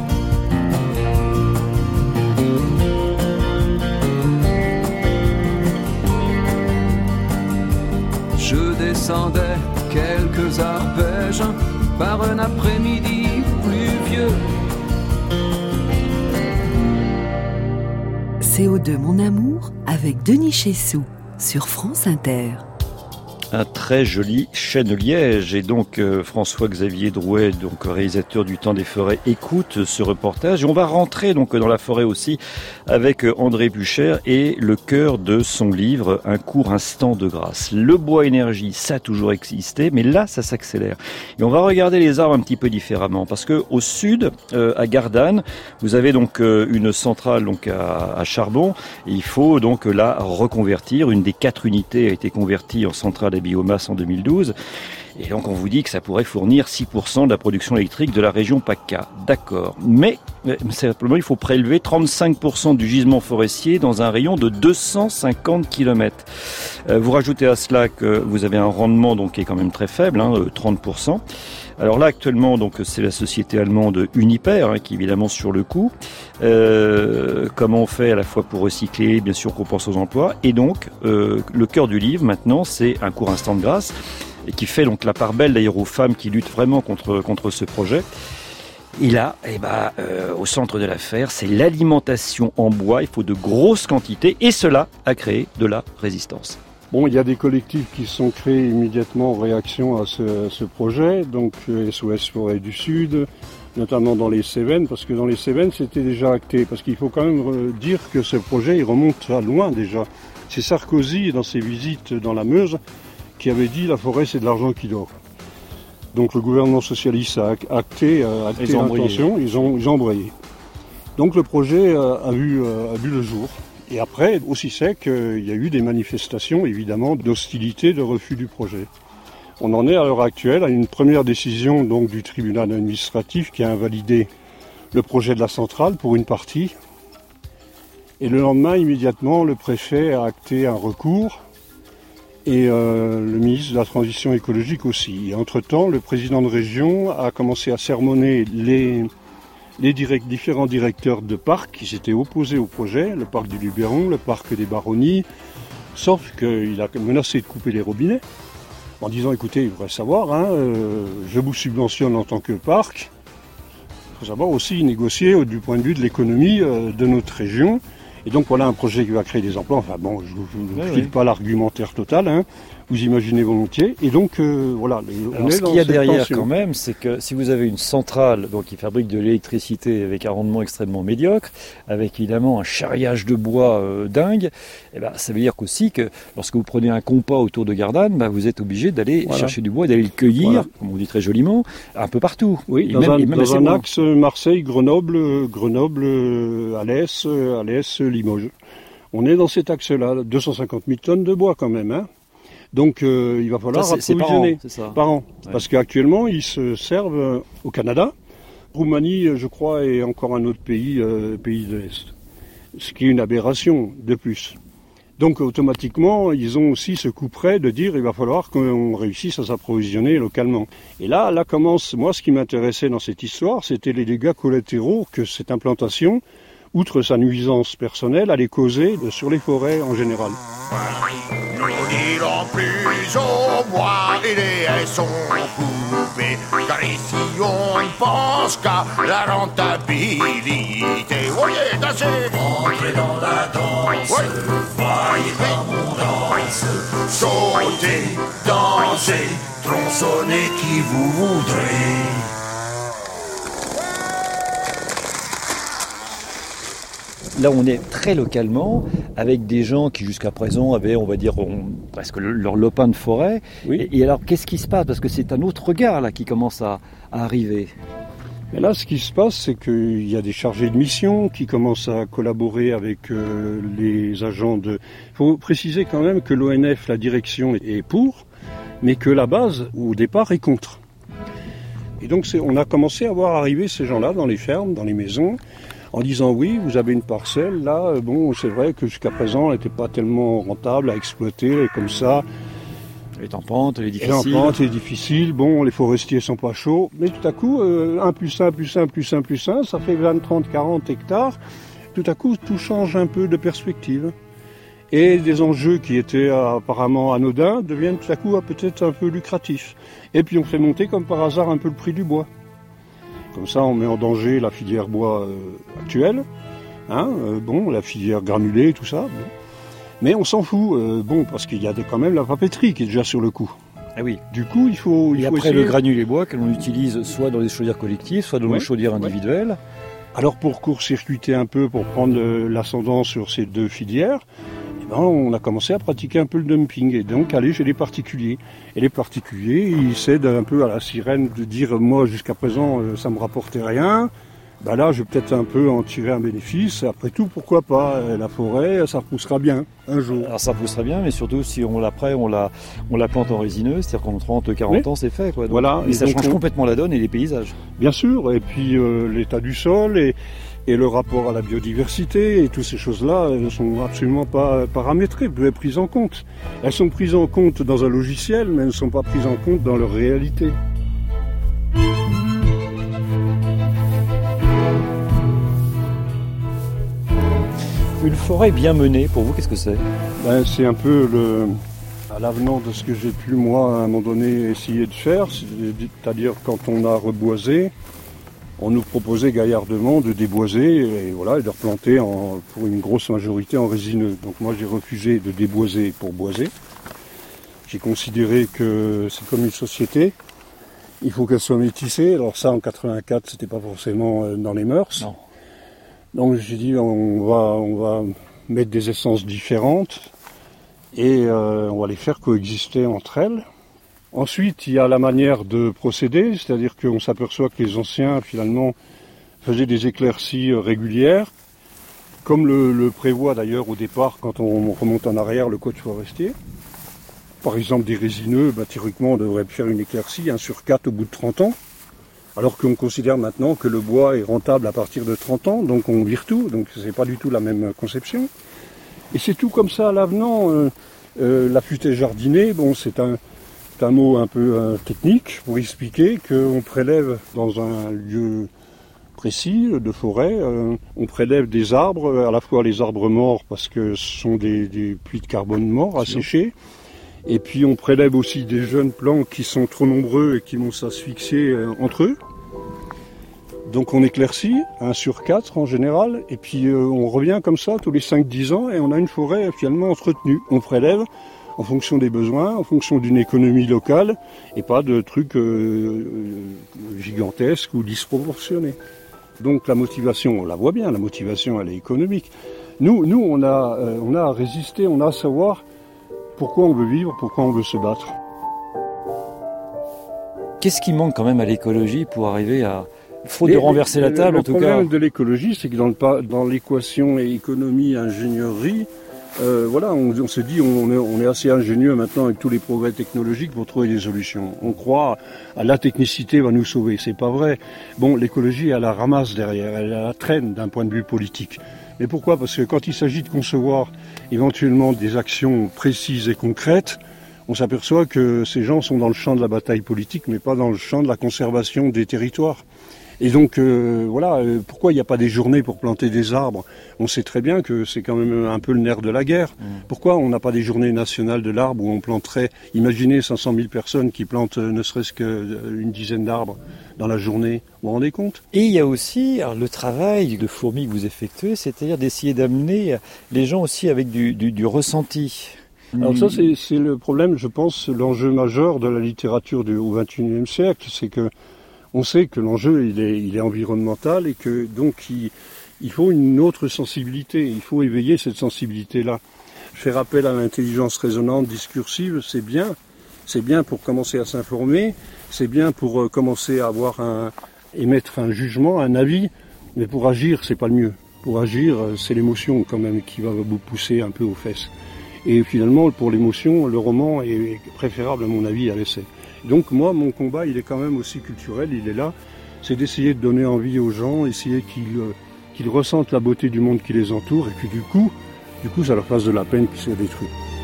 Speaker 9: Je descendais quelques arpèges par un après-midi pluvieux.
Speaker 2: C O deux Mon Amour avec Denis Chessou sur France Inter.
Speaker 3: Un très joli chêne-liège. Et donc euh, François-Xavier Drouet, donc réalisateur du Temps des Forêts, écoute ce reportage. Et on va rentrer donc dans la forêt aussi avec euh, André Bucher et le cœur de son livre, Un court instant de grâce. Le bois énergie, ça a toujours existé, mais là ça s'accélère. Et on va regarder les arbres un petit peu différemment, parce que au sud, euh, à Gardanne, vous avez donc euh, une centrale donc à, à charbon. Et il faut donc la reconvertir. Une des quatre unités a été convertie en centrale à biomasse en deux mille douze. Et donc on vous dit que ça pourrait fournir six pour cent de la production électrique de la région PACA. D'accord. Mais simplement il faut prélever trente-cinq pour cent du gisement forestier dans un rayon de deux cent cinquante kilomètres. Euh, vous rajoutez à cela que vous avez un rendement donc qui est quand même très faible, hein, trente pour cent. Alors là actuellement donc c'est la société allemande Uniper hein, qui est évidemment sur le coup. Euh, comment on fait à la fois pour recycler, bien sûr qu'on pense aux emplois. Et donc euh, le cœur du livre maintenant c'est Un court instant de grâce, et qui fait donc la part belle d'ailleurs aux femmes qui luttent vraiment contre contre ce projet. Et là, eh ben, euh, au centre de l'affaire, c'est l'alimentation en bois. Il faut de grosses quantités, et cela a créé de la résistance.
Speaker 8: Bon, il y a des collectifs qui sont créés immédiatement en réaction à ce, à ce projet, donc S O S Forêt du Sud, notamment dans les Cévennes, parce que dans les Cévennes, c'était déjà acté. Parce qu'il faut quand même dire que ce projet, il remonte à loin déjà. C'est Sarkozy, dans ses visites dans la Meuse, qui avait dit « la forêt, c'est de l'argent qui dort ». Donc le gouvernement socialiste a acté, a acté l'intention, ils ont, ils ont embrayé. Donc le projet a vu, a vu le jour. Et après, aussi c'est qu'il y a eu des manifestations, évidemment, d'hostilité, de refus du projet. On en est à l'heure actuelle à une première décision donc, du tribunal administratif qui a invalidé le projet de la centrale pour une partie. Et le lendemain, immédiatement, le préfet a acté un recours et euh, le ministre de la Transition écologique aussi. Et entre-temps, le président de région a commencé à sermonner les... les direct, différents directeurs de parcs qui s'étaient opposés au projet, le parc du Luberon, le parc des Baronnies, sauf qu'il a menacé de couper les robinets, en disant, écoutez, il faudrait savoir, hein, euh, je vous subventionne en tant que parc, il faut savoir aussi négocier du point de vue de l'économie euh, de notre région, et donc voilà un projet qui va créer des emplois, enfin bon, je ne vous file oui, pas l'argumentaire total, hein, vous imaginez volontiers, et donc euh, voilà. On
Speaker 3: Alors,
Speaker 8: est
Speaker 3: ce
Speaker 8: dans
Speaker 3: qu'il y a derrière
Speaker 8: tension.
Speaker 3: quand même, c'est que si vous avez une centrale donc, qui fabrique de l'électricité avec un rendement extrêmement médiocre, avec évidemment un charriage de bois euh, dingue, eh ben, ça veut dire qu'aussi que lorsque vous prenez un compas autour de Gardanne, ben, vous êtes obligé d'aller voilà. chercher du bois, d'aller le cueillir, voilà. comme on dit très joliment, un peu partout.
Speaker 8: Oui,
Speaker 3: et
Speaker 8: dans
Speaker 3: même,
Speaker 8: un,
Speaker 3: et même
Speaker 8: dans un
Speaker 3: loin.
Speaker 8: axe Marseille-Grenoble, Grenoble, Alès, Alès, Limoges. On est dans cet axe-là, deux cent cinquante mille tonnes de bois quand même, hein. Donc euh, il va falloir
Speaker 3: ça, c'est,
Speaker 8: approvisionner
Speaker 3: c'est par an,
Speaker 8: par an.
Speaker 3: Ouais.
Speaker 8: Parce qu'actuellement ils se servent au Canada, Roumanie je crois et encore un autre pays, euh, pays de l'Est. Ce qui est une aberration de plus. Donc automatiquement ils ont aussi ce coup près de dire il va falloir qu'on réussisse à s'approvisionner localement. Et là, là commence, moi ce qui m'intéressait dans cette histoire c'était les dégâts collatéraux que cette implantation, outre sa nuisance personnelle, allait causer sur les forêts en général.
Speaker 10: Nous n'irons plus au bois et les haies sont coupées, car ici on ne pense qu'à la rentabilité. Voyez, dansez! Entrez dans la danse, oui. Voyez comme on danse, sautez, dansez, tronçonnez qui vous voudrez.
Speaker 3: Là, on est très localement, avec des gens qui jusqu'à présent avaient, on va dire, on, presque le, leur lopin de forêt. Oui. Et, et alors, qu'est-ce qui se passe ? Parce que c'est un autre regard là qui commence à, à arriver.
Speaker 8: Et là, ce qui se passe, c'est qu'il y a des chargés de mission qui commencent à collaborer avec euh, les agents de... Il faut préciser quand même que l'O N F, la direction, est pour, mais que la base, au départ, est contre. Et donc, c'est, on a commencé à voir arriver ces gens-là dans les fermes, dans les maisons, en disant oui, vous avez une parcelle, là, bon, c'est vrai que jusqu'à présent, elle n'était pas tellement rentable à exploiter, et comme ça...
Speaker 3: Elle est en pente, elle est difficile.
Speaker 8: Elle est en pente, elle est difficile. Bon, les forestiers sont pas chauds. Mais tout à coup, euh, un plus un plus un plus un plus un, ça fait vingt, trente, quarante hectares. Tout à coup, tout change un peu de perspective. Et des enjeux qui étaient euh, apparemment anodins deviennent tout à coup euh, peut-être un peu lucratifs. Et puis on fait monter comme par hasard un peu le prix du bois. Comme ça, on met en danger la filière bois euh, actuelle. Hein, euh, bon, la filière granulée, tout ça. Bon. Mais on s'en fout, euh, bon, parce qu'il y a des, quand même la papeterie qui est déjà sur le coup.
Speaker 3: Ah oui.
Speaker 8: Du coup, il faut, il
Speaker 3: Et
Speaker 8: faut
Speaker 3: après,
Speaker 8: essayer...
Speaker 3: le granulé bois que l'on utilise soit dans les chaudières collectives, soit dans
Speaker 8: Ouais,
Speaker 3: les chaudières individuelles.
Speaker 8: Ouais. Alors, pour court-circuiter un peu, pour prendre l'ascendant sur ces deux filières, eh ben, on a commencé à pratiquer un peu le dumping, et donc aller chez les particuliers. Et les particuliers, ils cèdent un peu à la sirène de dire, moi, jusqu'à présent, ça me rapportait rien. Ben là, je vais peut-être un peu en tirer un bénéfice. Après tout, pourquoi pas? La forêt, ça repoussera bien un jour.
Speaker 3: Alors ça repoussera bien, mais surtout si on l'après, on la, on la plante en résineux, c'est-à-dire qu'en trente, quarante
Speaker 8: oui.
Speaker 3: ans, c'est fait, quoi. Donc,
Speaker 8: voilà.
Speaker 3: Et, et ça
Speaker 8: donc
Speaker 3: change
Speaker 8: on...
Speaker 3: complètement la donne et les paysages.
Speaker 8: Bien sûr. Et puis euh, l'état du sol et, et le rapport à la biodiversité et toutes ces choses-là ne sont absolument pas paramétrées, peuvent être prises en compte. Elles sont prises en compte dans un logiciel, mais elles ne sont pas prises en compte dans leur réalité.
Speaker 3: Une forêt bien menée, pour vous, qu'est-ce que c'est?
Speaker 8: Ben, c'est un peu le, à l'avenant de ce que j'ai pu, moi, à un moment donné, essayer de faire. C'est-à-dire, quand on a reboisé, on nous proposait gaillardement de déboiser et, voilà, et de replanter en, pour une grosse majorité en résineux. Donc moi, j'ai refusé de déboiser pour boiser. J'ai considéré que c'est comme une société. Il faut qu'elle soit métissée. Alors ça, en quatre-vingt-quatre, c'était pas forcément dans les mœurs.
Speaker 3: Non.
Speaker 8: Donc j'ai dit on va, on va mettre des essences différentes et euh, on va les faire coexister entre elles. Ensuite, il y a la manière de procéder, c'est-à-dire qu'on s'aperçoit que les anciens, finalement, faisaient des éclaircies régulières, comme le, le prévoit d'ailleurs au départ quand on remonte en arrière le code forestier. Par exemple, des résineux, bah, théoriquement, on devrait faire une éclaircie un sur quatre au bout de trente ans. Alors qu'on considère maintenant que le bois est rentable à partir de trente ans, donc on vire tout, donc c'est pas du tout la même conception. Et c'est tout comme ça à l'avenant. Euh, euh, la futaie jardinée, bon, c'est un, c'est un mot un peu euh, technique pour expliquer qu'on prélève dans un lieu précis de forêt, euh, on prélève des arbres, à la fois les arbres morts parce que ce sont des, des puits de carbone morts asséchés, et puis on prélève aussi des jeunes plants qui sont trop nombreux et qui vont s'asphyxier euh, entre eux. Donc on éclaircit, un sur quatre en général, et puis euh, on revient comme ça tous les cinq dix ans et on a une forêt finalement entretenue. On prélève en fonction des besoins, en fonction d'une économie locale, et pas de trucs euh, gigantesques ou disproportionnés. Donc la motivation, on la voit bien, la motivation elle est économique. Nous, nous on, a, euh, on a à résister, on a à savoir pourquoi on veut vivre, pourquoi on veut se battre.
Speaker 3: Qu'est-ce qui manque quand même à l'écologie pour arriver à... Faute de renverser la table,
Speaker 8: le
Speaker 3: en tout cas.
Speaker 8: Le problème de l'écologie, c'est que dans, le, dans l'équation économie, ingénierie, euh, voilà, on, on se dit on est, on est assez ingénieux maintenant avec tous les progrès technologiques pour trouver des solutions. On croit à la technicité va nous sauver, c'est pas vrai. Bon, l'écologie, elle la ramasse derrière, elle la traîne d'un point de vue politique. Mais pourquoi? Parce que quand il s'agit de concevoir éventuellement des actions précises et concrètes, on s'aperçoit que ces gens sont dans le champ de la bataille politique, mais pas dans le champ de la conservation des territoires. Et donc, euh, voilà, euh, pourquoi il n'y a pas des journées pour planter des arbres? On sait très bien que c'est quand même un peu le nerf de la guerre. Mmh. Pourquoi on n'a pas des journées nationales de l'arbre où on planterait, imaginez cinq cent mille personnes qui plantent euh, ne serait-ce qu'une dizaine d'arbres dans la journée, vous vous rendez compte?
Speaker 3: Et il y a aussi alors, le travail de fourmi que vous effectuez, c'est-à-dire d'essayer d'amener les gens aussi avec du, du, du ressenti.
Speaker 8: Alors ça, c'est, c'est le problème, je pense, l'enjeu majeur de la littérature du, au vingt et unième siècle, c'est que on sait que l'enjeu il est, il est environnemental et que donc il, il faut une autre sensibilité, il faut éveiller cette sensibilité-là. Faire appel à l'intelligence résonante discursive, c'est bien, c'est bien pour commencer à s'informer, c'est bien pour euh, commencer à avoir un, émettre un jugement, un avis, mais pour agir, c'est pas le mieux. Pour agir, c'est l'émotion quand même qui va vous pousser un peu aux fesses. Et finalement, pour l'émotion, le roman est préférable à mon avis à l'essai. Donc moi, mon combat, il est quand même aussi culturel, il est là. C'est d'essayer de donner envie aux gens, essayer qu'ils, qu'ils ressentent la beauté du monde qui les entoure et que du coup, du coup, ça leur fasse de la peine qu'ils soient détruits.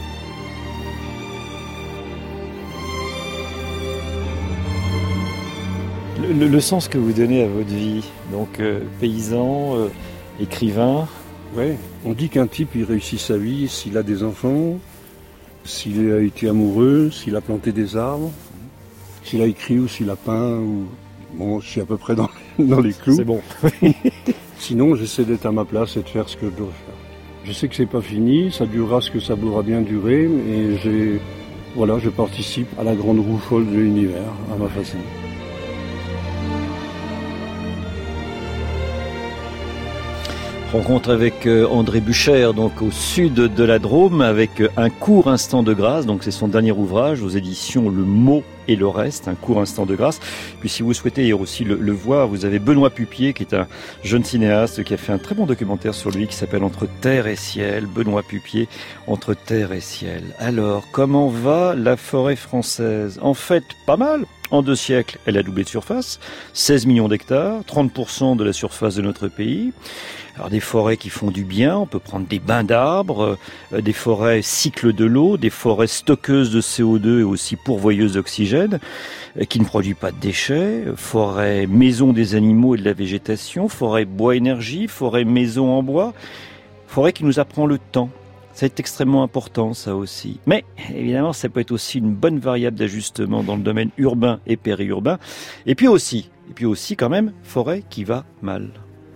Speaker 3: Le, le, le sens que vous donnez à votre vie, donc euh, paysan, euh, écrivain.
Speaker 8: Ouais, on dit qu'un type, il réussit sa vie s'il a des enfants, s'il a été amoureux, s'il a planté des arbres, s'il a écrit ou s'il a peint, ou... Bon, je suis à peu près dans, dans les clous.
Speaker 3: C'est bon.
Speaker 8: Sinon, j'essaie d'être à ma place et de faire ce que je dois faire. Je sais que c'est pas fini, ça durera ce que ça pourra bien durer, et j'ai, voilà, je participe à la grande roue folle de l'univers, à ma façon.
Speaker 3: Rencontre avec André Bucher, donc au sud de la Drôme, avec Un court instant de grâce. Donc c'est son dernier ouvrage aux éditions Le Mot et le Reste, Un court instant de grâce. Puis si vous souhaitez aussi le, le voir, vous avez Benoît Pupier, qui est un jeune cinéaste qui a fait un très bon documentaire sur lui qui s'appelle Entre terre et ciel. Benoît Pupier, Entre terre et ciel. Alors, comment va la forêt française? En fait, pas mal. En deux siècles, elle a doublé de surface, seize millions d'hectares, trente pour cent de la surface de notre pays. Alors des forêts qui font du bien, on peut prendre des bains d'arbres, euh, des forêts cycles de l'eau, des forêts stockeuses de C O deux et aussi pourvoyeuses d'oxygène, euh, qui ne produisent pas de déchets, forêts maison des animaux et de la végétation, forêts bois énergie, forêts maison en bois, forêt qui nous apprend le temps. C'est extrêmement important, ça aussi. Mais, évidemment, ça peut être aussi une bonne variable d'ajustement dans le domaine urbain et périurbain. Et puis aussi, et puis aussi quand même, forêt qui va mal.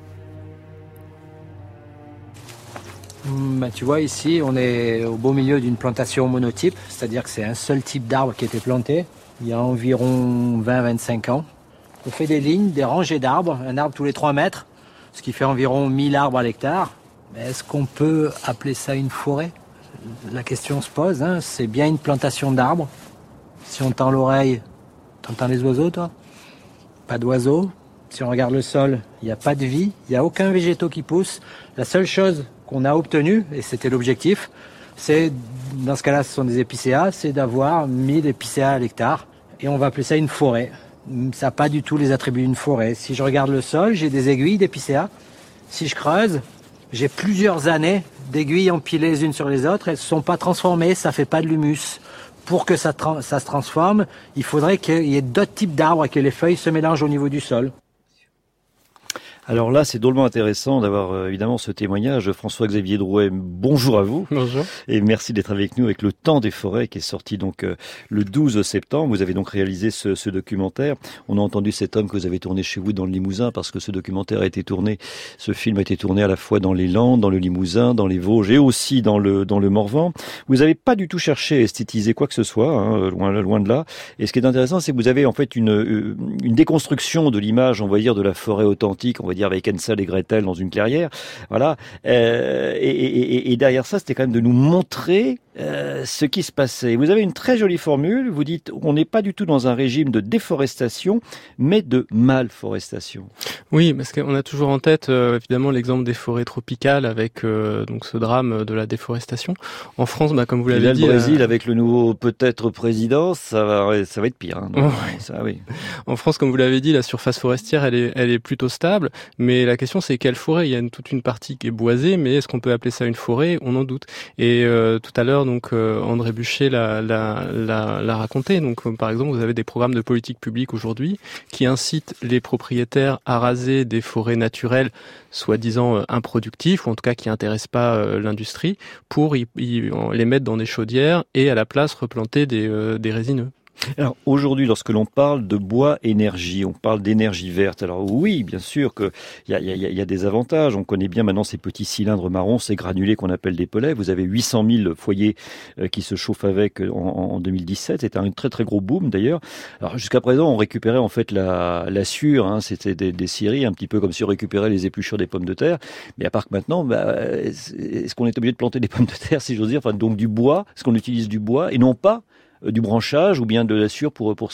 Speaker 11: Bah, tu vois, ici, on est au beau milieu d'une plantation monotype, c'est-à-dire que c'est un seul type d'arbre qui a été planté il y a environ vingt à vingt-cinq ans. On fait des lignes, des rangées d'arbres, un arbre tous les trois mètres, ce qui fait environ mille arbres à l'hectare. Mais est-ce qu'on peut appeler ça une forêt? La question se pose, hein. C'est bien une plantation d'arbres. Si on tend l'oreille, t'entends les oiseaux, toi? Pas d'oiseaux. Si on regarde le sol, il n'y a pas de vie, il n'y a aucun végétaux qui pousse. La seule chose qu'on a obtenue, et c'était l'objectif, c'est, dans ce cas-là, ce sont des épicéas, c'est d'avoir mille épicéas à l'hectare. Et on va appeler ça une forêt. Ça n'a pas du tout les attributs d'une forêt. Si je regarde le sol, j'ai des aiguilles d'épicéas. Si je creuse, j'ai plusieurs années d'aiguilles empilées les unes sur les autres. Elles ne sont pas transformées, ça ne fait pas de l'humus. Pour que ça, tra- ça se transforme, il faudrait qu'il y ait d'autres types d'arbres et que les feuilles se mélangent au niveau du sol.
Speaker 3: Alors là, c'est drôlement intéressant d'avoir euh, évidemment ce témoignage. François-Xavier Drouet, bonjour à vous.
Speaker 12: Bonjour. Et
Speaker 3: merci d'être avec nous avec Le Temps des forêts qui est sorti donc euh, le douze septembre. Vous avez donc réalisé ce, ce documentaire. On a entendu cet homme que vous avez tourné chez vous dans le Limousin parce que ce documentaire a été tourné, ce film a été tourné à la fois dans les Landes, dans le Limousin, dans les Vosges et aussi dans le dans le Morvan. Vous n'avez pas du tout cherché à esthétiser quoi que ce soit, hein, loin loin de là. Et ce qui est intéressant, c'est que vous avez en fait une une déconstruction de l'image, on va dire, de la forêt authentique, on va dire avec Hansel et Gretel dans une clairière, voilà. Euh, et, et, et derrière ça, c'était quand même de nous montrer euh, ce qui se passait. Vous avez une très jolie formule. Vous dites, on n'est pas du tout dans un régime de déforestation, mais de malforestation.
Speaker 12: Oui, parce qu'on a toujours en tête euh, évidemment l'exemple des forêts tropicales avec euh, donc ce drame de la déforestation. En France, bah, comme vous l'avez
Speaker 3: là,
Speaker 12: dit,
Speaker 3: le Brésil
Speaker 12: euh...
Speaker 3: avec le nouveau peut-être président, ça va, ça va être pire. Hein. Donc,
Speaker 12: ouais.
Speaker 3: ça, oui.
Speaker 12: En France, comme vous l'avez dit, la surface forestière, elle est, elle est plutôt stable. Mais la question, c'est quelle forêt? Il y a une, toute une partie qui est boisée, mais est-ce qu'on peut appeler ça une forêt? On en doute. Et euh, tout à l'heure, donc euh, André Bucher l'a, l'a, l'a, l'a raconté. Donc, euh, par exemple, vous avez des programmes de politique publique aujourd'hui qui incitent les propriétaires à raser des forêts naturelles, soi-disant euh, improductives, ou en tout cas qui n'intéressent pas euh, l'industrie, pour y, y, les mettre dans des chaudières et à la place replanter des, euh, des résineux.
Speaker 3: Alors aujourd'hui, lorsque l'on parle de bois énergie, on parle d'énergie verte. Alors oui, bien sûr qu'il y a, y, a, y a des avantages. On connaît bien maintenant ces petits cylindres marrons, ces granulés qu'on appelle des pellets. Vous avez huit cent mille foyers qui se chauffent avec en, en deux mille dix-sept. C'était un très très gros boom d'ailleurs. Alors jusqu'à présent, on récupérait en fait la, la sciure. Hein, c'était des, des scieries, un petit peu comme si on récupérait les épluchures des pommes de terre. Mais à part que maintenant, bah, est-ce qu'on est obligé de planter des pommes de terre, si j'ose dire, enfin donc du bois? Est-ce qu'on utilise du bois et non pas du branchage ou bien de la sciure pour, pour cela?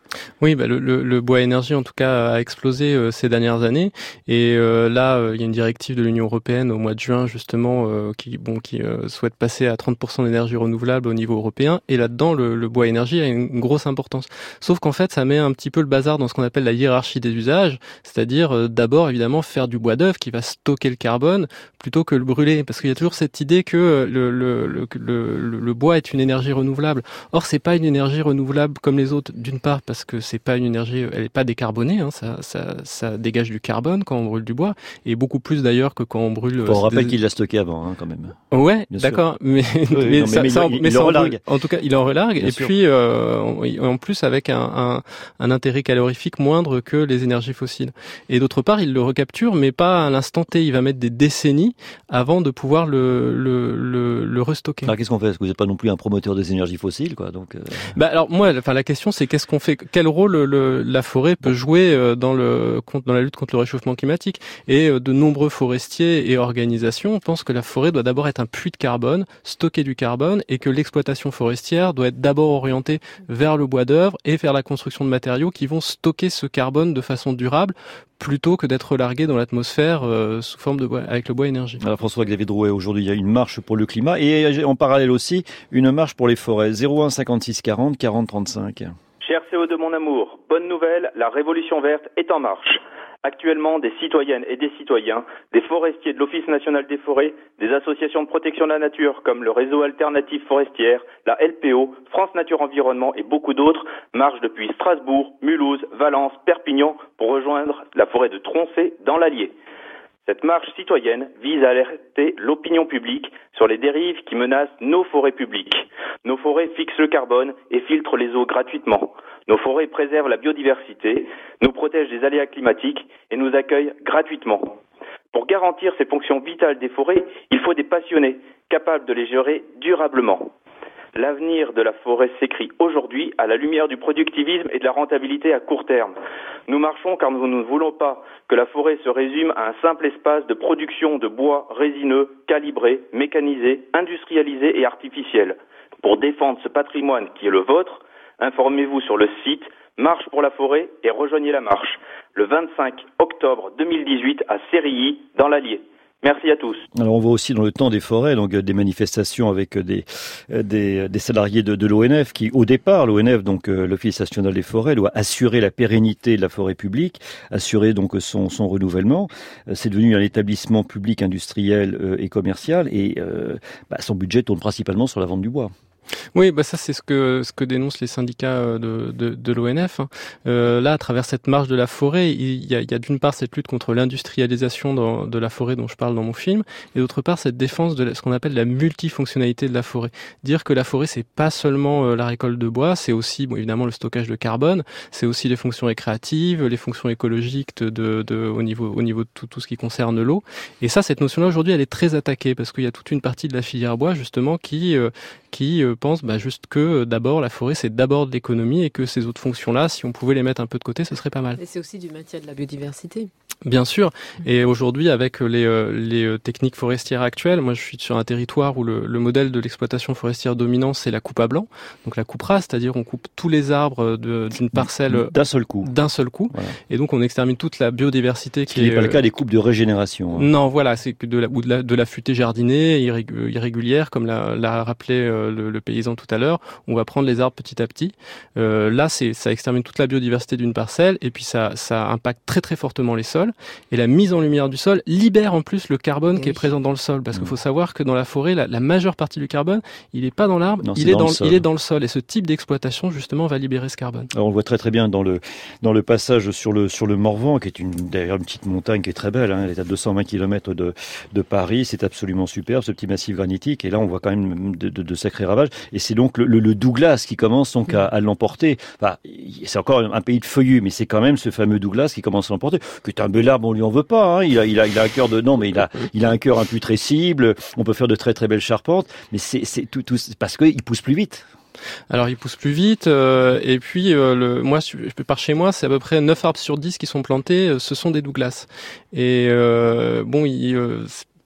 Speaker 12: Oui, bah le, le, le bois énergie en tout cas a explosé euh, ces dernières années et euh, là euh, il y a une directive de l'Union européenne au mois de juin justement euh, qui bon qui euh, souhaite passer à trente pour cent d'énergie renouvelable au niveau européen et là-dedans le, le bois énergie a une grosse importance. Sauf qu'en fait ça met un petit peu le bazar dans ce qu'on appelle la hiérarchie des usages, c'est-à-dire euh, d'abord évidemment faire du bois d'œuvre qui va stocker le carbone plutôt que le brûler, parce qu'il y a toujours cette idée que le le le, le, le, le bois est une énergie renouvelable. Or c'est pas une énergie renouvelable comme les autres, d'une part parce que c'est pas une énergie, elle est pas décarbonée, hein, ça, ça, ça dégage du carbone quand on brûle du bois, et beaucoup plus d'ailleurs que quand on brûle.
Speaker 3: Bon, on rappelle des... qu'il l'a stocké avant, hein, quand même.
Speaker 12: Ouais,
Speaker 3: bien
Speaker 12: d'accord, mais,
Speaker 3: oui,
Speaker 12: mais,
Speaker 3: non,
Speaker 12: ça,
Speaker 3: mais,
Speaker 12: ça,
Speaker 3: il,
Speaker 12: mais
Speaker 3: il
Speaker 12: ça
Speaker 3: en relargue.
Speaker 12: En tout cas, il en relargue, bien et sûr. Puis euh, en plus avec un, un, un intérêt calorifique moindre que les énergies fossiles. Et d'autre part, il le recapture, mais pas à l'instant T. Il va mettre des décennies avant de pouvoir le le le, le restocker.
Speaker 3: Alors qu'est-ce qu'on fait? Parce que vous n'êtes pas non plus un promoteur des énergies fossiles, quoi. Donc. Euh...
Speaker 12: Bah alors moi, enfin la question c'est qu'est-ce qu'on fait? Quel rôle le, la forêt peut jouer dans le dans la lutte contre le réchauffement climatique? Et de nombreux forestiers et organisations pensent que la forêt doit d'abord être un puits de carbone, stocker du carbone, et que l'exploitation forestière doit être d'abord orientée vers le bois d'œuvre et vers la construction de matériaux qui vont stocker ce carbone de façon durable, plutôt que d'être largué dans l'atmosphère euh, sous forme de bois, avec le bois énergie.
Speaker 3: Alors François-Xavier Drouet, aujourd'hui il y a une marche pour le climat et en parallèle aussi une marche pour les forêts. zéro un cinquante-six quarante quarante trente-cinq.
Speaker 13: Cher C O deux mon amour, bonne nouvelle, la révolution verte est en marche. Actuellement, des citoyennes et des citoyens, des forestiers de l'Office national des forêts, des associations de protection de la nature comme le réseau Alternative Forestière, la L P O, France Nature Environnement et beaucoup d'autres marchent depuis Strasbourg, Mulhouse, Valence, Perpignan pour rejoindre la forêt de Troncé dans l'Allier. Cette marche citoyenne vise à alerter l'opinion publique sur les dérives qui menacent nos forêts publiques. Nos forêts fixent le carbone et filtrent les eaux gratuitement. Nos forêts préservent la biodiversité, nous protègent des aléas climatiques et nous accueillent gratuitement. Pour garantir ces fonctions vitales des forêts, il faut des passionnés, capables de les gérer durablement. L'avenir de la forêt s'écrit aujourd'hui à la lumière du productivisme et de la rentabilité à court terme. Nous marchons car nous ne voulons pas que la forêt se résume à un simple espace de production de bois résineux, calibré, mécanisé, industrialisé et artificiel. Pour défendre ce patrimoine qui est le vôtre, informez-vous sur le site Marche pour la forêt et rejoignez la marche le vingt-cinq octobre deux mille dix-huit à Sérilly dans l'Allier. Merci à tous.
Speaker 3: Alors on voit aussi dans le temps des forêts, donc des manifestations avec des des, des salariés de, de l'O N F qui, au départ, l'O N F, donc euh, l'Office national des forêts, doit assurer la pérennité de la forêt publique, assurer donc son son renouvellement. C'est devenu un établissement public industriel euh, et commercial et euh, bah, son budget tourne principalement sur la vente du bois.
Speaker 12: Oui, bah ça c'est ce que ce que dénoncent les syndicats de de, de l'O N F. Euh, là, à travers cette marche de la forêt, il y a, il y a d'une part cette lutte contre l'industrialisation dans, de la forêt dont je parle dans mon film, et d'autre part cette défense de la, ce qu'on appelle la multifonctionnalité de la forêt. Dire que la forêt c'est pas seulement euh, la récolte de bois, c'est aussi bon, évidemment le stockage de carbone, c'est aussi les fonctions récréatives, les fonctions écologiques de, de, de au niveau au niveau de tout tout ce qui concerne l'eau. Et ça, cette notion-là aujourd'hui, elle est très attaquée parce qu'il y a toute une partie de la filière bois justement qui euh, qui euh, pense bah, juste que euh, d'abord la forêt c'est d'abord de l'économie et que ces autres fonctions-là, si on pouvait les mettre un peu de côté, ce serait pas mal.
Speaker 4: Et c'est aussi du maintien de la biodiversité.
Speaker 12: Bien sûr. Et aujourd'hui, avec les, euh, les techniques forestières actuelles, moi je suis sur un territoire où le, le modèle de l'exploitation forestière dominant, c'est la coupe à blanc. Donc la coupe rase, c'est-à-dire on coupe tous les arbres de, d'une parcelle
Speaker 3: d'un seul coup.
Speaker 12: D'un seul coup. Voilà. Et donc on extermine toute la biodiversité qui,
Speaker 3: qui n'est pas le cas des coupes de régénération. Hein.
Speaker 12: Non, voilà, c'est que de la, ou de la, de la futée jardinée irrégulière, comme l'a, l'a rappelé le, le paysan tout à l'heure. On va prendre les arbres petit à petit. Euh, là, c'est, ça extermine toute la biodiversité d'une parcelle et puis ça, ça impacte très très fortement les sols. Et la mise en lumière du sol libère en plus le carbone oui. qui est présent dans le sol. Parce mmh. qu'il faut savoir que dans la forêt, la, la majeure partie du carbone, il n'est pas dans l'arbre, non, il, est dans, dans il est dans le sol. Et ce type d'exploitation, justement, va libérer ce carbone.
Speaker 3: Alors, on le voit très très bien dans le, dans le passage sur le, sur le Morvan, qui est une, d'ailleurs une petite montagne qui est très belle. Hein. Elle est à deux cent vingt kilomètres de, de Paris. C'est absolument superbe, ce petit massif granitique. Et là, on voit quand même de, de, de sacrés ravages. Et c'est donc le, le, le Douglas qui commence donc à, à l'emporter. Enfin, c'est encore un pays de feuillus, mais c'est quand même ce fameux Douglas qui commence à l'emporter. Que est un bel arbre, on lui en veut pas, hein. il a, il a, il a un cœur de, non, mais il a, il a un cœur imputrescible. On peut faire de très très belles charpentes, mais c'est, c'est tout, tout, parce que il pousse plus vite.
Speaker 12: Alors il pousse plus vite euh, et puis euh, le, moi je, par chez moi c'est à peu près neuf arbres sur dix qui sont plantés, euh, ce sont des Douglas. Et euh, bon, il, euh,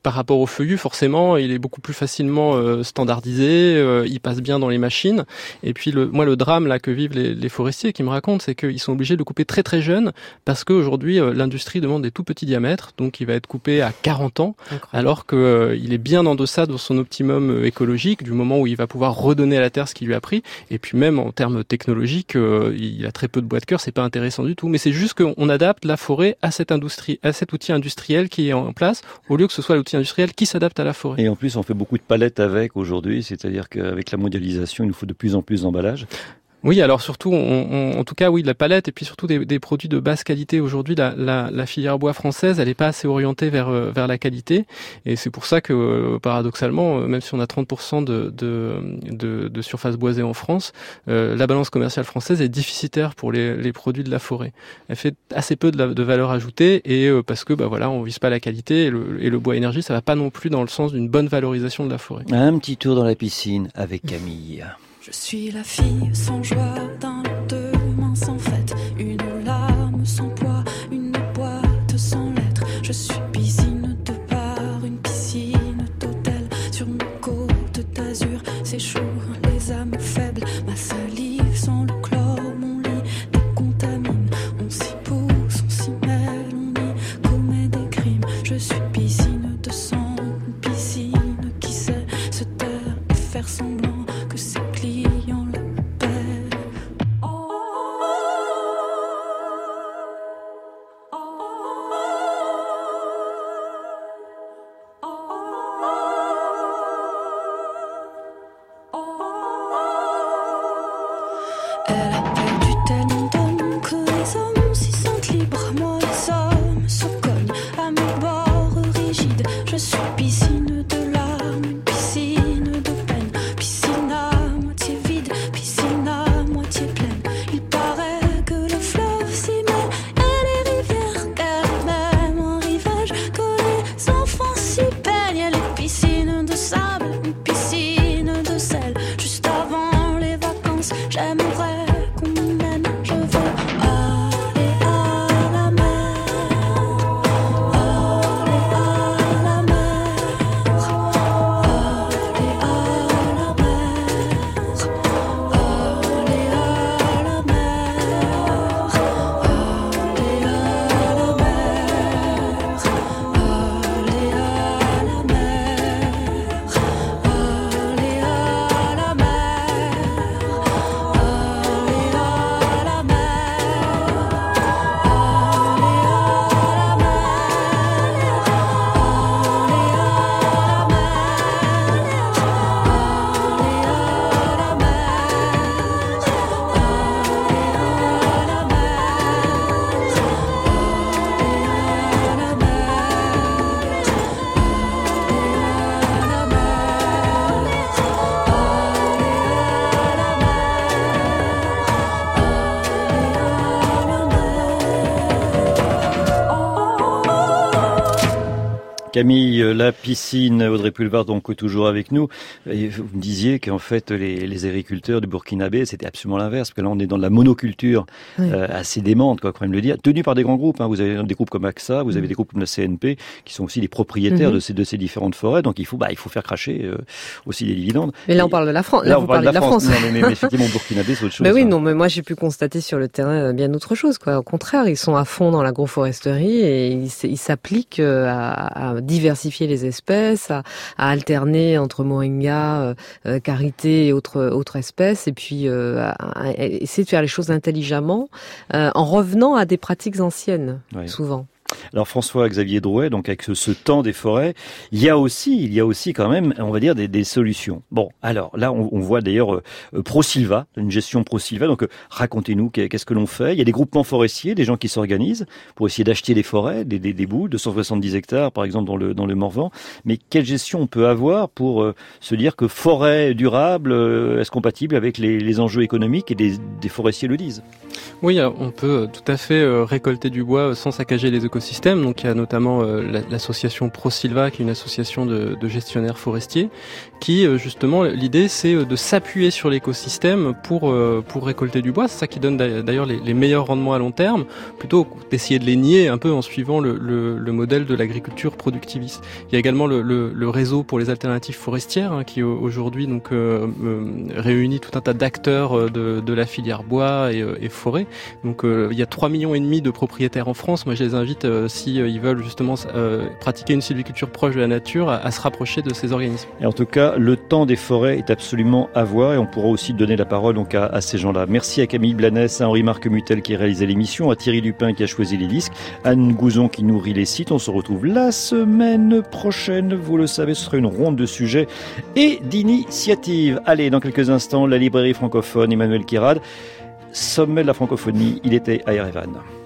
Speaker 12: par rapport au feuillu, forcément, il est beaucoup plus facilement euh, standardisé, euh, il passe bien dans les machines. Et puis, le, moi, le drame là que vivent les, les forestiers qui me racontent, c'est qu'ils sont obligés de le couper très très jeune parce qu'aujourd'hui, euh, l'industrie demande des tout petits diamètres, donc il va être coupé à quarante ans, incroyable. Alors qu'il euh, est bien en deçà de son optimum euh, écologique, du moment où il va pouvoir redonner à la terre ce qu'il lui a pris. Et puis même en termes technologiques, euh, il a très peu de bois de cœur, c'est pas intéressant du tout. Mais c'est juste qu'on adapte la forêt à cette industrie, à cet outil industriel qui est en place, au lieu que ce soit l'outil industriel qui s'adapte à la forêt.
Speaker 3: Et en plus, on fait beaucoup de palettes avec aujourd'hui, c'est-à-dire qu'avec la mondialisation, il nous faut de plus en plus d'emballages.
Speaker 12: Oui, alors surtout, on, on, en tout cas, oui, de la palette et puis surtout des, des produits de basse qualité. Aujourd'hui, la, la, la filière bois française, elle n'est pas assez orientée vers vers la qualité, et c'est pour ça que, paradoxalement, même si on a trente pour cent de de, de, de surface boisée en France, euh, la balance commerciale française est déficitaire pour les, les produits de la forêt. Elle fait assez peu de, la, de valeur ajoutée, et euh, parce que, bah voilà, on vise pas la qualité, et le, et le bois énergie, ça va pas non plus dans le sens d'une bonne valorisation de la forêt.
Speaker 3: Un petit tour dans la piscine avec Camille.
Speaker 14: Je suis la fille sans joie, d'un deux mains sans fête, une larme sans poids, une boîte sans lettres. Je suis piscine de bar, une piscine d'hôtel, sur une côte d'azur, c'est chaud, les âmes faibles, ma salive sans le chlore, mon lit décontamine. On s'y pousse, on s'y mêle, on y commet des crimes. Je suis piscine de sang, une piscine qui sait se taire et faire semblant que c'est clients l'appellent. Oh, oh, oh, oh, oh, oh. Elle a perdu tellement d'hommes que les hommes s'y sentent libres. Moi, les hommes se cognent à mes bords rigides. Je suis piscine de larmes, une piscine de peine, piscine à moitié vide, piscine à moitié pleine. Il paraît que le fleuve s'y mêle et les rivières gardent même un rivage, que les enfants s'y baignent. Et les piscines de sable, une piscine de sel. Juste avant les vacances, j'aimerais qu'on m'y mène. Je veux aller à la mer, aller à la mer, aller à la mer, aller à la mer, aller à la mer, aller à la mer, aller à la
Speaker 3: Camille, la piscine, Audrey Pulvar, donc toujours avec nous. Et vous me disiez qu'en fait, les, les agriculteurs du Burkinabé, c'était absolument l'inverse, parce que là, on est dans de la monoculture oui. euh, assez démente, quoi, quand même le dire, tenue par des grands groupes. Hein. Vous avez des groupes comme A X A, vous avez des groupes comme la C N P, qui sont aussi des propriétaires mm-hmm. de, ces, de ces différentes forêts. Donc, il faut, bah, il faut faire cracher euh, aussi des dividendes.
Speaker 4: Mais là, on parle de la France.
Speaker 3: Là, là on parle de la, de la France. France. Non, mais, mais effectivement, Burkinabé, c'est autre chose.
Speaker 4: Mais oui,
Speaker 3: hein.
Speaker 4: non, mais moi, j'ai pu constater sur le terrain bien autre chose, quoi. Au contraire, ils sont à fond dans l'agroforesterie et ils, ils s'appliquent à, à diversifier les espèces, à, à alterner entre moringa, euh, karité et autres autres espèces, et puis euh, à, à essayer de faire les choses intelligemment, euh, en revenant à des pratiques anciennes, oui. souvent.
Speaker 3: Alors François-Xavier Drouet, donc avec ce, ce temps des forêts, il y a aussi, il y a aussi quand même, on va dire des, des solutions. Bon, alors là, on, on voit d'ailleurs euh, ProSilva, une gestion ProSilva. Donc euh, racontez-nous qu'est-ce que l'on fait. Il y a des groupements forestiers, des gens qui s'organisent pour essayer d'acheter des forêts, des, des, des bouts, deux cent soixante-dix hectares par exemple dans le dans le Morvan. Mais quelle gestion on peut avoir pour euh, se dire que forêt durable euh, est compatible avec les, les enjeux économiques et des, des forestiers le disent.
Speaker 12: Oui, on peut tout à fait récolter du bois sans saccager les écosystèmes. l'écosystème. Donc il y a notamment euh, l'association ProSilva, qui est une association de, de gestionnaires forestiers, qui euh, justement l'idée c'est de s'appuyer sur l'écosystème pour euh, pour récolter du bois. C'est ça qui donne d'ailleurs les, les meilleurs rendements à long terme, plutôt d'essayer de les nier un peu en suivant le, le, le modèle de l'agriculture productiviste. Il y a également le, le, le réseau pour les alternatives forestières, hein, qui aujourd'hui donc euh, euh, réunit tout un tas d'acteurs de, de la filière bois et, et forêt. Donc euh, il y a trois millions et demi de propriétaires en France. Moi je les invite, euh, si euh, ils veulent justement euh, pratiquer une sylviculture proche de la nature, à, à se rapprocher de ces organismes.
Speaker 3: Et en tout cas, le temps des forêts est absolument à voir, et on pourra aussi donner la parole donc à, à ces gens-là. Merci à Camille Blanès, à Henri-Marc Mutel qui a réalisé l'émission, à Thierry Lupin qui a choisi les disques, à Anne Gouzon qui nourrit les sites. On se retrouve la semaine prochaine. Vous le savez, ce sera une ronde de sujets et d'initiatives. Allez, dans quelques instants, la librairie francophone Emmanuel Kirad. Sommet de la francophonie, il était à Erevan.